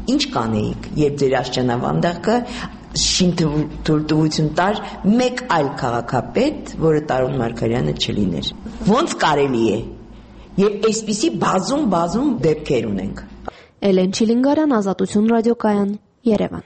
Ինչ կանեիք, երբ ձեր աստիճանավանդակը շինթույլտվություն տար մեկ այլ քաղաքապետ, որը Տարոն Մարգարյանը չլիներ։ Ոնց կարելի է։ Եվ այսպիսի բազում բազում դեպքեր ունենք։ Էլեն Չիլինգարյան, Ազատություն ռադիոկայան, Երևան։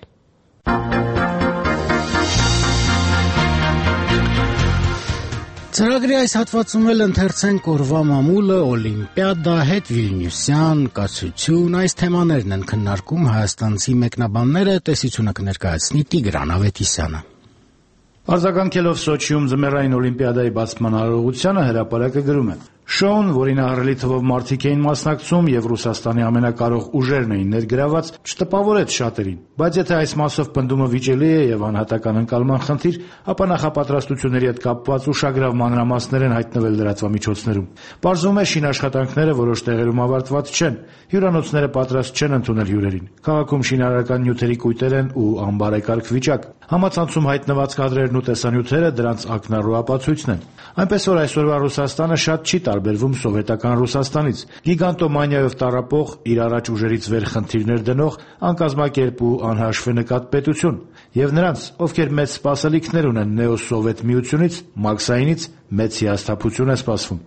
Ծրագրի այս հատվածում էլ ընթերցենք օրվա մամուլը, Օլիմպիադա, հետ Վիլնյուսյան, կացություն, այս թեմաներն են քննարկում հայաստանցի մեկնաբանները, տեսությունը կներկայացնի Տիգրան Ավետիսյանը։ Արձագանքելով Սոչիում ձմեռային օլիմպիադայի բացման արարողությանը հրապարակը գրում է. Շոուն, որին ահռելի թվով մարդիկ էին մասնակցում եւ Ռուսաստանի ամենակարող ուժերն էին ներգրաված, չտպավորեց շատերին, բայց եթե այս մասով պնդումը վիճելի է եւ անհատական ընկալման խնդիր, ապա նախապատրաստությունների հետ կապված ուշագրավ մանրամասներ են հայտնվել լրատվամիջոցներում։ Պարզվում է, շինաշխատանքները որոշ տեղերում ավարտված չեն, հյուրանոցները պատրաստ չեն ընդունել հյուրերին։ Քաղաքում շինարարական նյութերի կույտեր են ու անբարեկարգ վիճակ։ Համացանցում հայտնված կադրերն ու տեսանյութերը դրանց ակնառու ապացույցն են։ Այնպես որ այսօրվա Ռուսաստանը շատ չի տարբերվում սովետական Ռուսաստանից։ Գիգանտոմանիայով տառապող, իր առաջ ուժերից վեր խնդիրներ դնող, անկազմակերպ ու անհաշվե նկատ պետություն, եւ նրանց, ովքեր մեծ սպասելիքներ ունեն նեոսովետ միությունից, Մաքսայինից, մեծ հիասթափություն է սպասվում։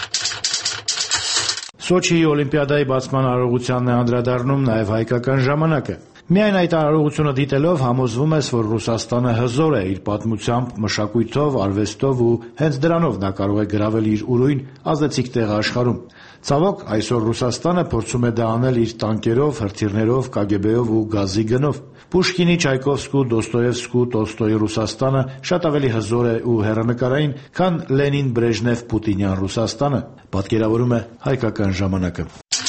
Սոչիի օլիմպիադայի բացման արարողությանն է անդրադառնում նաեւ հայկական ժամանակը։ Միայն այդ արարողությունը դիտելով համոզվում ես, որ Ռուսաստանը հզոր է իր պատմությամբ, մշակույթով, արվեստով ու հենց դրանով նա կարող է գրավել իր ուրույն ազդեցիկ տեղը աշխարհում։ Ցավոք, այսօր Ռուսաստանը փորձում է դա անել իր տանկերով, հրթիռներով, կա գե բեով ու գազի գնով։ Պուշկինի, Չայկովսկու, Դոստոևսկու, Տոլստոյի Ռուսաստանը շատ ավելի հզոր է ու հեռանկարային, քան Լենին, Բրեժնև, Պուտինյան Ռուսաստանը, պատկերավորում է հայկական ժամանակը։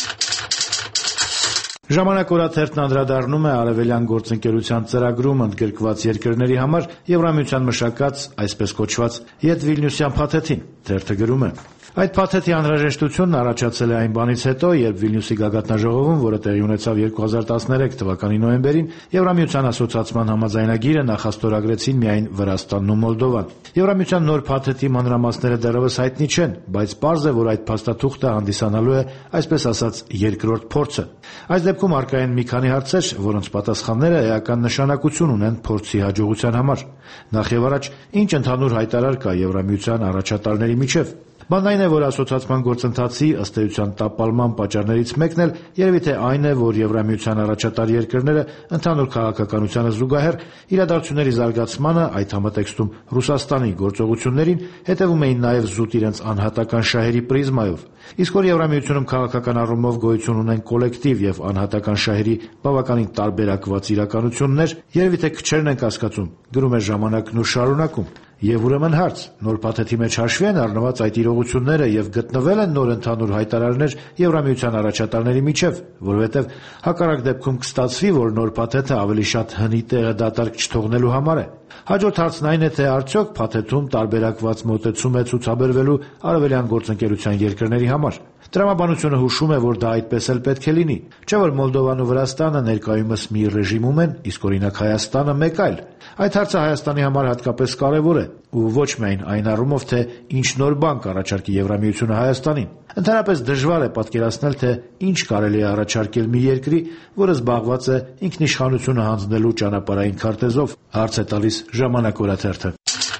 Ժամանակ օրաթերթն անդրադառնում է արևելյան գործընկերության ծրագրում ընդգրկված երկրների համար Եվրամիության մշակած, այսպես կոչված, Յետ-Վիլնյուսյան փաթեթին։ Թերթը գրում է. Այդ փաթեթի անհրաժեշտությունն առաջացել է այն բանից հետո, երբ Վիլնյուսի գագաթնաժողովում, որը տեղի ունեցավ երկու հազար տասներեք թվականի նոյեմբերին, Եվրամիության ասոցիացման համաձայնագիրը նախաստորագրեցին միայն Վրաստանն ու Մոլդովան։ Եվրամիության նոր փաթեթի մանրամասները դեռևս հայտնի չեն, բայց պարզ է, որ այդ փաստաթուղթը հանդիսանալու է, այսպես ասած, երկրորդ փորձը։ Այս դեպքում առկա են մի քանի հարցեր, որոնց պատասխանները էական նշանակություն ունեն փորձի հաջողության համար։ Նախ եւ առաջ, ինչ ընդհանուր հայտարար կա Եվրամիության առաջատարների միջև։ Բանն այն է, որ ասոցիացման գործընթացի ըստ էության տապալման պատճառներից մեկն էլ երևի թե այն է, որ Եվրամիության առաջատար երկրները ընդհանուր քաղաքականությանը զուգահեռ իրադարձությունների զարգացմանը, այդ համատեքստում Ռուսաստանի գործողություններին, հետևում էին նաև զուտ իրենց անհատական շահերի պրիզմայով։ Իսկ որ Եվրամիությունում քաղաքական առումով գոյություն ունեն կոլեկտիվ եւ անհատական շահերի բավականին տարբերակված իրականություններ, երևի թե քչերն են կասկածում, գրում է ժամանակն ու շարունակում։ Եվ ուրեմն հարց, նոր փաթեթի մեջ հաշվի են առնված այդ իրողությունները եւ գտնվել են նոր ընդհանուր հայտարարներ Եվրամիության առաջատարների միջև, որովհետեւ հակառակ դեպքում կստացվի, որ նոր փաթեթը ավելի շատ հնի տեղը դատարկ չթողնելու համար է։ Հաջորդ հարցն այն է, թե արդյոք փաթեթում տարբերակված մոտեցում է ցուցաբերվելու արևելյան գործընկերության երկրների համար։ Տրամաբանությունը հուշում է, որ դա այդպես էլ պետք է լինի, չէ՞ որ Մոլդովան ու Վրաստանը ներկայումս մի ռեժիմում են, իսկ օրինակ Հայաստանը մեկ այլ։ Այդ հարցը Հայաստանի համար հատկապես կարևոր է, ու ոչ միայն այն առումով, թե ինչ նոր բան կառաջարկի Եվրամիությունը Հայաստանին։ Ընդհանրապես դժվար է պատկերացնել, թե ինչ կարելի է առաջարկել մի երկրի, որը զբաղված է ինքնիշխանությունը հանձնելու ճանապարհային քարտեզով, հարց է տալիս Ժամանակ օրաթերթը։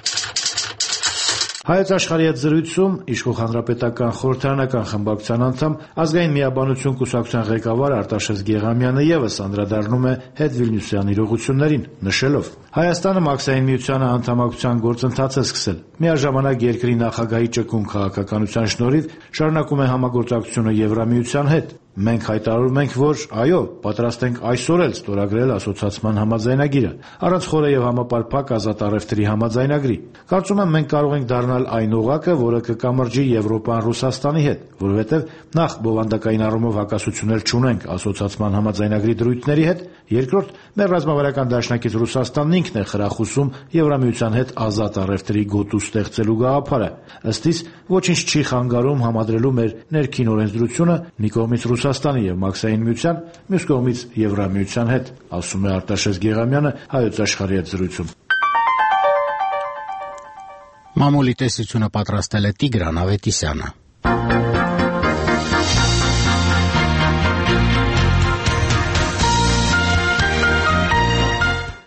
Հայոց աշխարհի հետ զրույցում Իշխող հանրապետական խորհրդարանական խմբակցության անդամ ազգային միաբանություն կուսակցության ղեկավար Արտաշես Գեղամյանը եւս անդրադառնում է Հետ-Վիլնյուսյան իրողություններին, նշելով. Հայաստանը Մաքսային միությանը անդամակցության գործընթաց է սկսել։ Միաժամանակ երկրի նախագահի ճկուն քաղաքականության շնորհիվ շարունակում է համագործակցությունը Եվրամիության հետ։ Մենք հայտարարում ենք, որ այո, պատրաստ ենք այսօր էլ ստորագրել ասոցիացման համաձայնագիրը, առանց խորը եւ համապարփակ ազատ առևտրի համաձայնագրի։ Կարծում եմ, մենք կարող ենք դառնալ այն օղակը, որը կկամրջի Եվրոպան Ռուսաստանի հետ, որովհետեւ նախ բովանդակային առումով հակասություններ չունենք ասոցիացման համաձայնագրի դրույթների հետ, երկրորդ, մեր ռազմավարական դաշնակից Ռուսաստանն ինքն է խրախուսում Եվրամիության հետ ազատ առևտրի գոտու ստեղծելու գաղափարը։ Ըստ իս, ոչինչ չի խանգարում համադրելու մեր ներքին օրենսդրությունը մի կողմից Ռուսաստանի եւ Մաքսային միության, մյուս կողմից Եվրամիության հետ, ասում է Արտաշես Գեղամյանը Հայոց աշխարհի հետ զրույցում։ Մամուլի տեսությունը պատրաստել է Տիգրան Ավետիսյանը։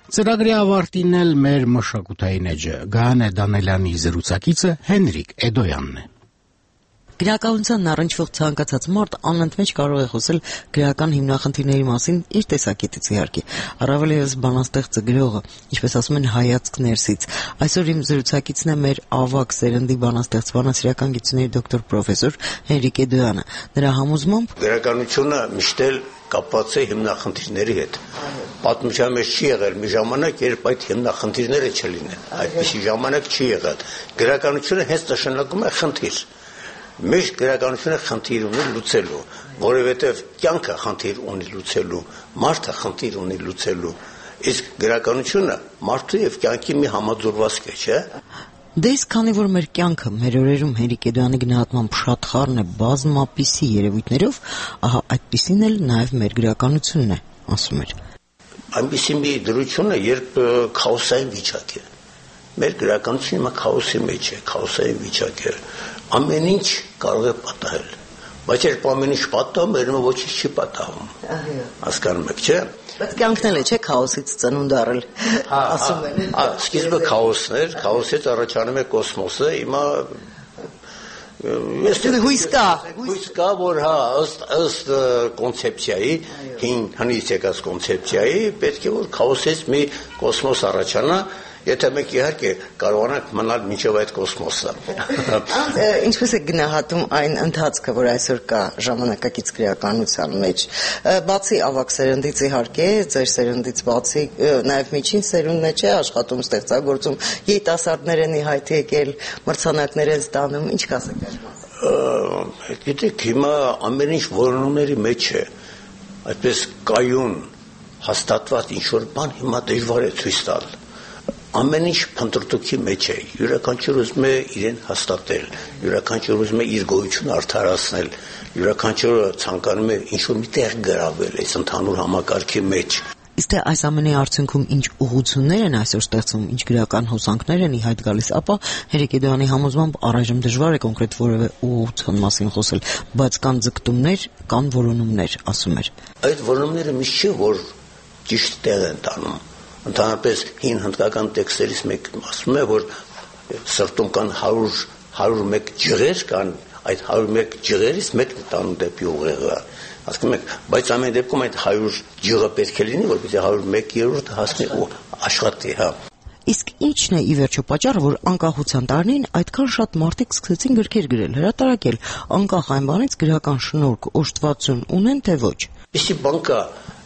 Ծրագրի ավարտին էլ մեր մշակութային էջը Գայանե Դանելյանի զրուցակիցը Հենրիկ Էդոյանն է։ Գրականությանն առնչվող ցանկացած մարդ անընդմեջ կարող է խոսել գրական հիմնախնդիրների մասին իր տեսակետից իհարկե, առավել ևս բանաստեղծը գրողը, ինչպես ասում են, հայացք ներսից։ Այսօր իմ զրուցակիցն է մեր ավագ սերնդի բանաստեղծ բանասիրական գիտությունների դոկտոր պրոֆեսոր Հենրիկ Էդոյանը։ Նրա համոզմամբ գրականությունը միշտ էլ կապված է հիմնախնդիրների հետ։ Պատմության մեջ չի եղել մի ժամանակ, երբ այդ հիմնախնդիրները չլինեն։ Այդպիսի ժամանակ չի եղել։ Գրականությունը հենց նշանակում է խնդիր։ Միշտ գրականությունը խնդիր ունի լուծելու, որովհետև կյանքը խնդիր ունի լուծելու, մարդը խնդիր ունի լուծելու, իսկ գրականությունը մարդու եւ կյանքի մի համաձուլվածք է, չէ՞։ Դե իսկ քանի որ մեր կյանքը մեր օրերում Հենրիկ Էդոյանի գնահատմամբ շատ խառն է բազմապիսի երևույթներով, ահա այդպիսին էլ նաեւ մեր գրականությունն է, ասում էր։ Այնպիսի մի դրություն է, երբ քաոսային վիճակ է։ Մեր գրականությունը քաոսի մեջ է, քաոսային վիճակ է։ Ամեն ինչ կարող է պատահել, բայց երբ ամեն ինչ պատահում է, ուրեմն ոչինչ չի պատահում։ Հասկանում եք, չէ՞։ Բայց կյանքն էլ է, չէ՞, քաոսից ծնունդ առել, ասում են։ Հա, սկիզբը քաոսն էր, քաոսից առաջանում է կոսմոսը, հիմա ես հույս կա, հույս կա, որ հա ըստ ըստ կոնցեպցիայի, հին հնից եկած կոնցեպցիայի, պետք է որ քաոսից մի կոսմոս առաջանա, եթե մենք իհարկե կարողանանք մնալ մինչև այդ կոսմոսը։ Ինչպես է գնահատում այն ընթացքը, որ այսօր կա ժամանակակից գրականության մեջ, բացի ավագ սերնդից իհարկե, ձեր սերնդից բացի, նաև միջին սերունդն է, չէ, աշխատում, ստեղծագործում, երիտասարդներ են ի հայտ եկել, մրցանակներ են ստանում, ինչ կասեք այս մասին։ Գիտեք, հիմա ամեն ինչ որոնումների մեջ է, այդպես կայուն հաստատված ինչ-որ բան հիմա դժվար է ցույց տալ։ Ամեն ինչ փնտրտուքի մեջ է, յուրաքանչյուր ուզում է իրեն հաստատել, յուրաքանչյուր ուզում է իր գոյությունը արդարացնել, յուրաքանչյուրը ցանկանում է ինչ-որ մի տեղ գրավել այս ընդհանուր համակարգի մեջ։ Իսկ թե այս ամենի արդյունքում ինչ ուղղություններ են այսօր ստեղծվում, ինչ գրական հոսանքներ են ի հայտ գալիս, ապա Հենրիկ Էդոյանի համոզմամբ առայժմ դժվար է կոնկրետ որևէ ուղղության մասին խոսել, բայց կան ձգտումներ, կան որոնումներ, ասում էր։ Այդ որոնումները միշտ չի, որ ճիշտ տեղ են տանում։ Ընդհանրապես հին հնդկական տեքստերից մեկը ասում է, որ սրտում կան հարյուր հարյուր մեկ ջղեր, կան այդ հարյուր մեկ ջղերից մեկն տանում դեպի ուղեղը։ Ասում եք, բայց ամեն դեպքում այդ հարյուր ջղը պետք է լինի, որպեսզի հարյուր մեկ երրորդը հասնի ու աշխատի, հա։ Իսկ ի՞նչն է ի վերջո պատճառը, որ անկախության տարին այդքան շատ մարդիկ սկսեցին գրքեր գրել, հրատարակել, անկախ այն բանից գրական շնորհք, օժտվածություն ունեն թե ոչ։ Իսկ բան կա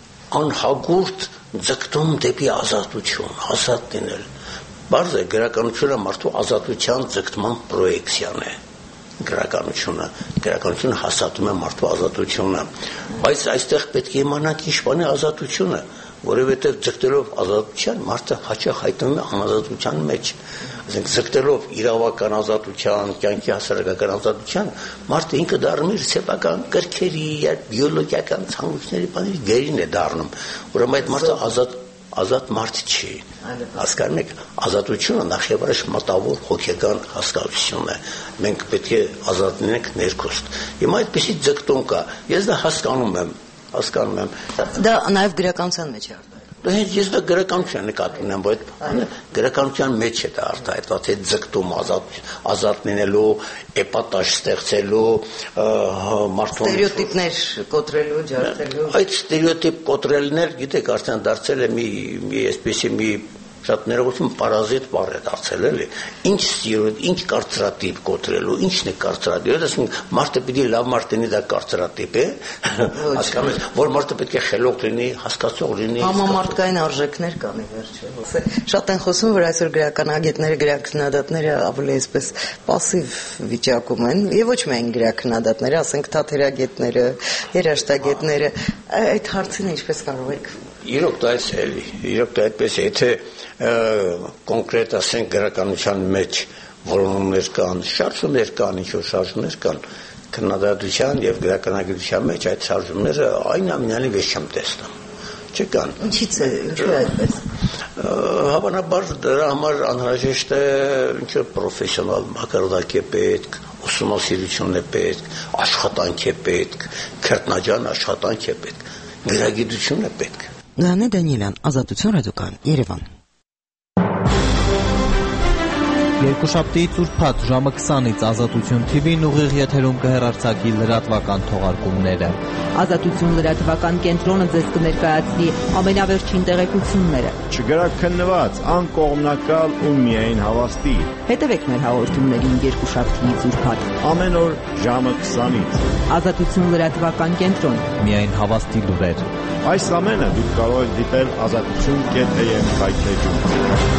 անհագուրդ ձգտում դեպի ազատություն, ազատ լինել։ Բարձ է գրականությունը մարդու ազատության ձգտման պրոյեկցիան է։ Գրականությունը, գրականությունը հաստատում է մարդու ազատությունը, բայց այստեղ պետք է իմանանք ինչ բան է ազատությունը, որովհետև ձգտելով ազատության մարդը հաճախ հայտնվում է անազատության մեջ։ Այսինքն ձգտելով իրավական ազատության, կյանքի հասարակական ազատության, մարդը ինքը դառնում է սեփական կրքերի, բիոլոգիական ցանկությունների բաների գերին է դառնում։ Ուրեմն այդ մարդը ազատ ազատ մարդ չի։ Հասկանում եք, ազատությունը նախ եւ առաջ մտավոր հոգեկան հասկացություն է։ Մենք պետք է ազատ լինենք ներքուստ։ Հիմա այդպեսի ձգտում կա։ Ես դա հասկանում եմ, հասկանում եմ։ Դա նաև գրականության մեջ է արտահայտվում։ Ես դա գրականության նկատի ունեմ, բայց գրականության մեջ է դա արտահայտված, այդ ձգտում ազատ ազատ լինելու, էպատաժ ստեղծելու, մարդու ստերեոտիպներ կոտրելու, ջարդելու։ Այդ ստերեոտիպ կոտրելներ, գիտեք, արդեն դարձել է մի մի այսպեսի մի շատ ներողություն պարազիտ բառ է դարձել, էլի։ Ինչ ստերեոտիպ, ինչ կարծրատիպ կոտրելու, ինչն է կարծրատիպ։ Այսինքն մարդը պիտի լավ մարդ լինի, դա կարծրատիպ է։ Հասկանում եք, որ մարդը պետք է խելոք լինի, հասկացող լինի։ Համամարտկային արժեքներ կան ի վերջո։ Շատ են խոսում, որ այսօր գրականագետները, գրաքննադատները ավելի այսպես պասիվ վիճակում են, եւ ոչ միայն գրաքննադատները, ասենք թատերագետները, երաժշտագետները, այդ հարցին ինչպես կարող եք։ Իրոք դա էս էլի, իրոք դա այդպես է, եթե կոնկրետ ասենք գրականության մեջ որոնումներ կան, շարժումներ կան, ինչ-որ շարժումներ կան, քննադատության եւ գրականագիտության մեջ այդ շարժումները այն ամենալի վեճ չեմ տեսնում։ Չկան։ Ինչից է, ինչու է այդպես։ Հավանաբար դրա համար անհրաժեշտ է ինչ-որ պրոֆեսիոնալ մակարդակ է պետք, ուսումնասիրություն է պետք, աշխատանք է պետք, քրտնաջան աշխատանք է պետք, գրագիտություն է պետք։ Գանե Դանիելյան, Ազատություն ռադիոկայան, Երևան։ Երկուշաբթիից ուրբաթ ժամը քսանից Ազատություն թի վին ուղիղ եթերում կհեռարձակի լրատվական թողարկումները։ Ազատություն լրատվական կենտրոնը ձեզ կներկայացնի ամենավերջին տեղեկությունները։ Չգրաքննված, անկողմնակալ ու միայն հավաստի։ Հետևեք մեր հաղորդումներին երկուշաբթիից ուրբաթ ամեն օր ժամը քսանից։ Ազատություն լրատվական կենտրոն, միայն հավաստի լուրեր։ Այս ամենը դուք կարող եք դիտել ազատություն.am հայտնեջում։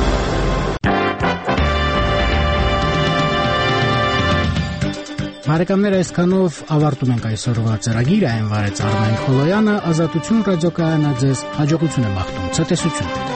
Բարեկամներ, այսքանով ավարտում ենք այսօրվա ծրագիրը, այն վարեց Արմեն Խոլոյանը, Ազատություն ռադիոկայանը ձեզ հաջողություն է մաղթում, ցտեսություն։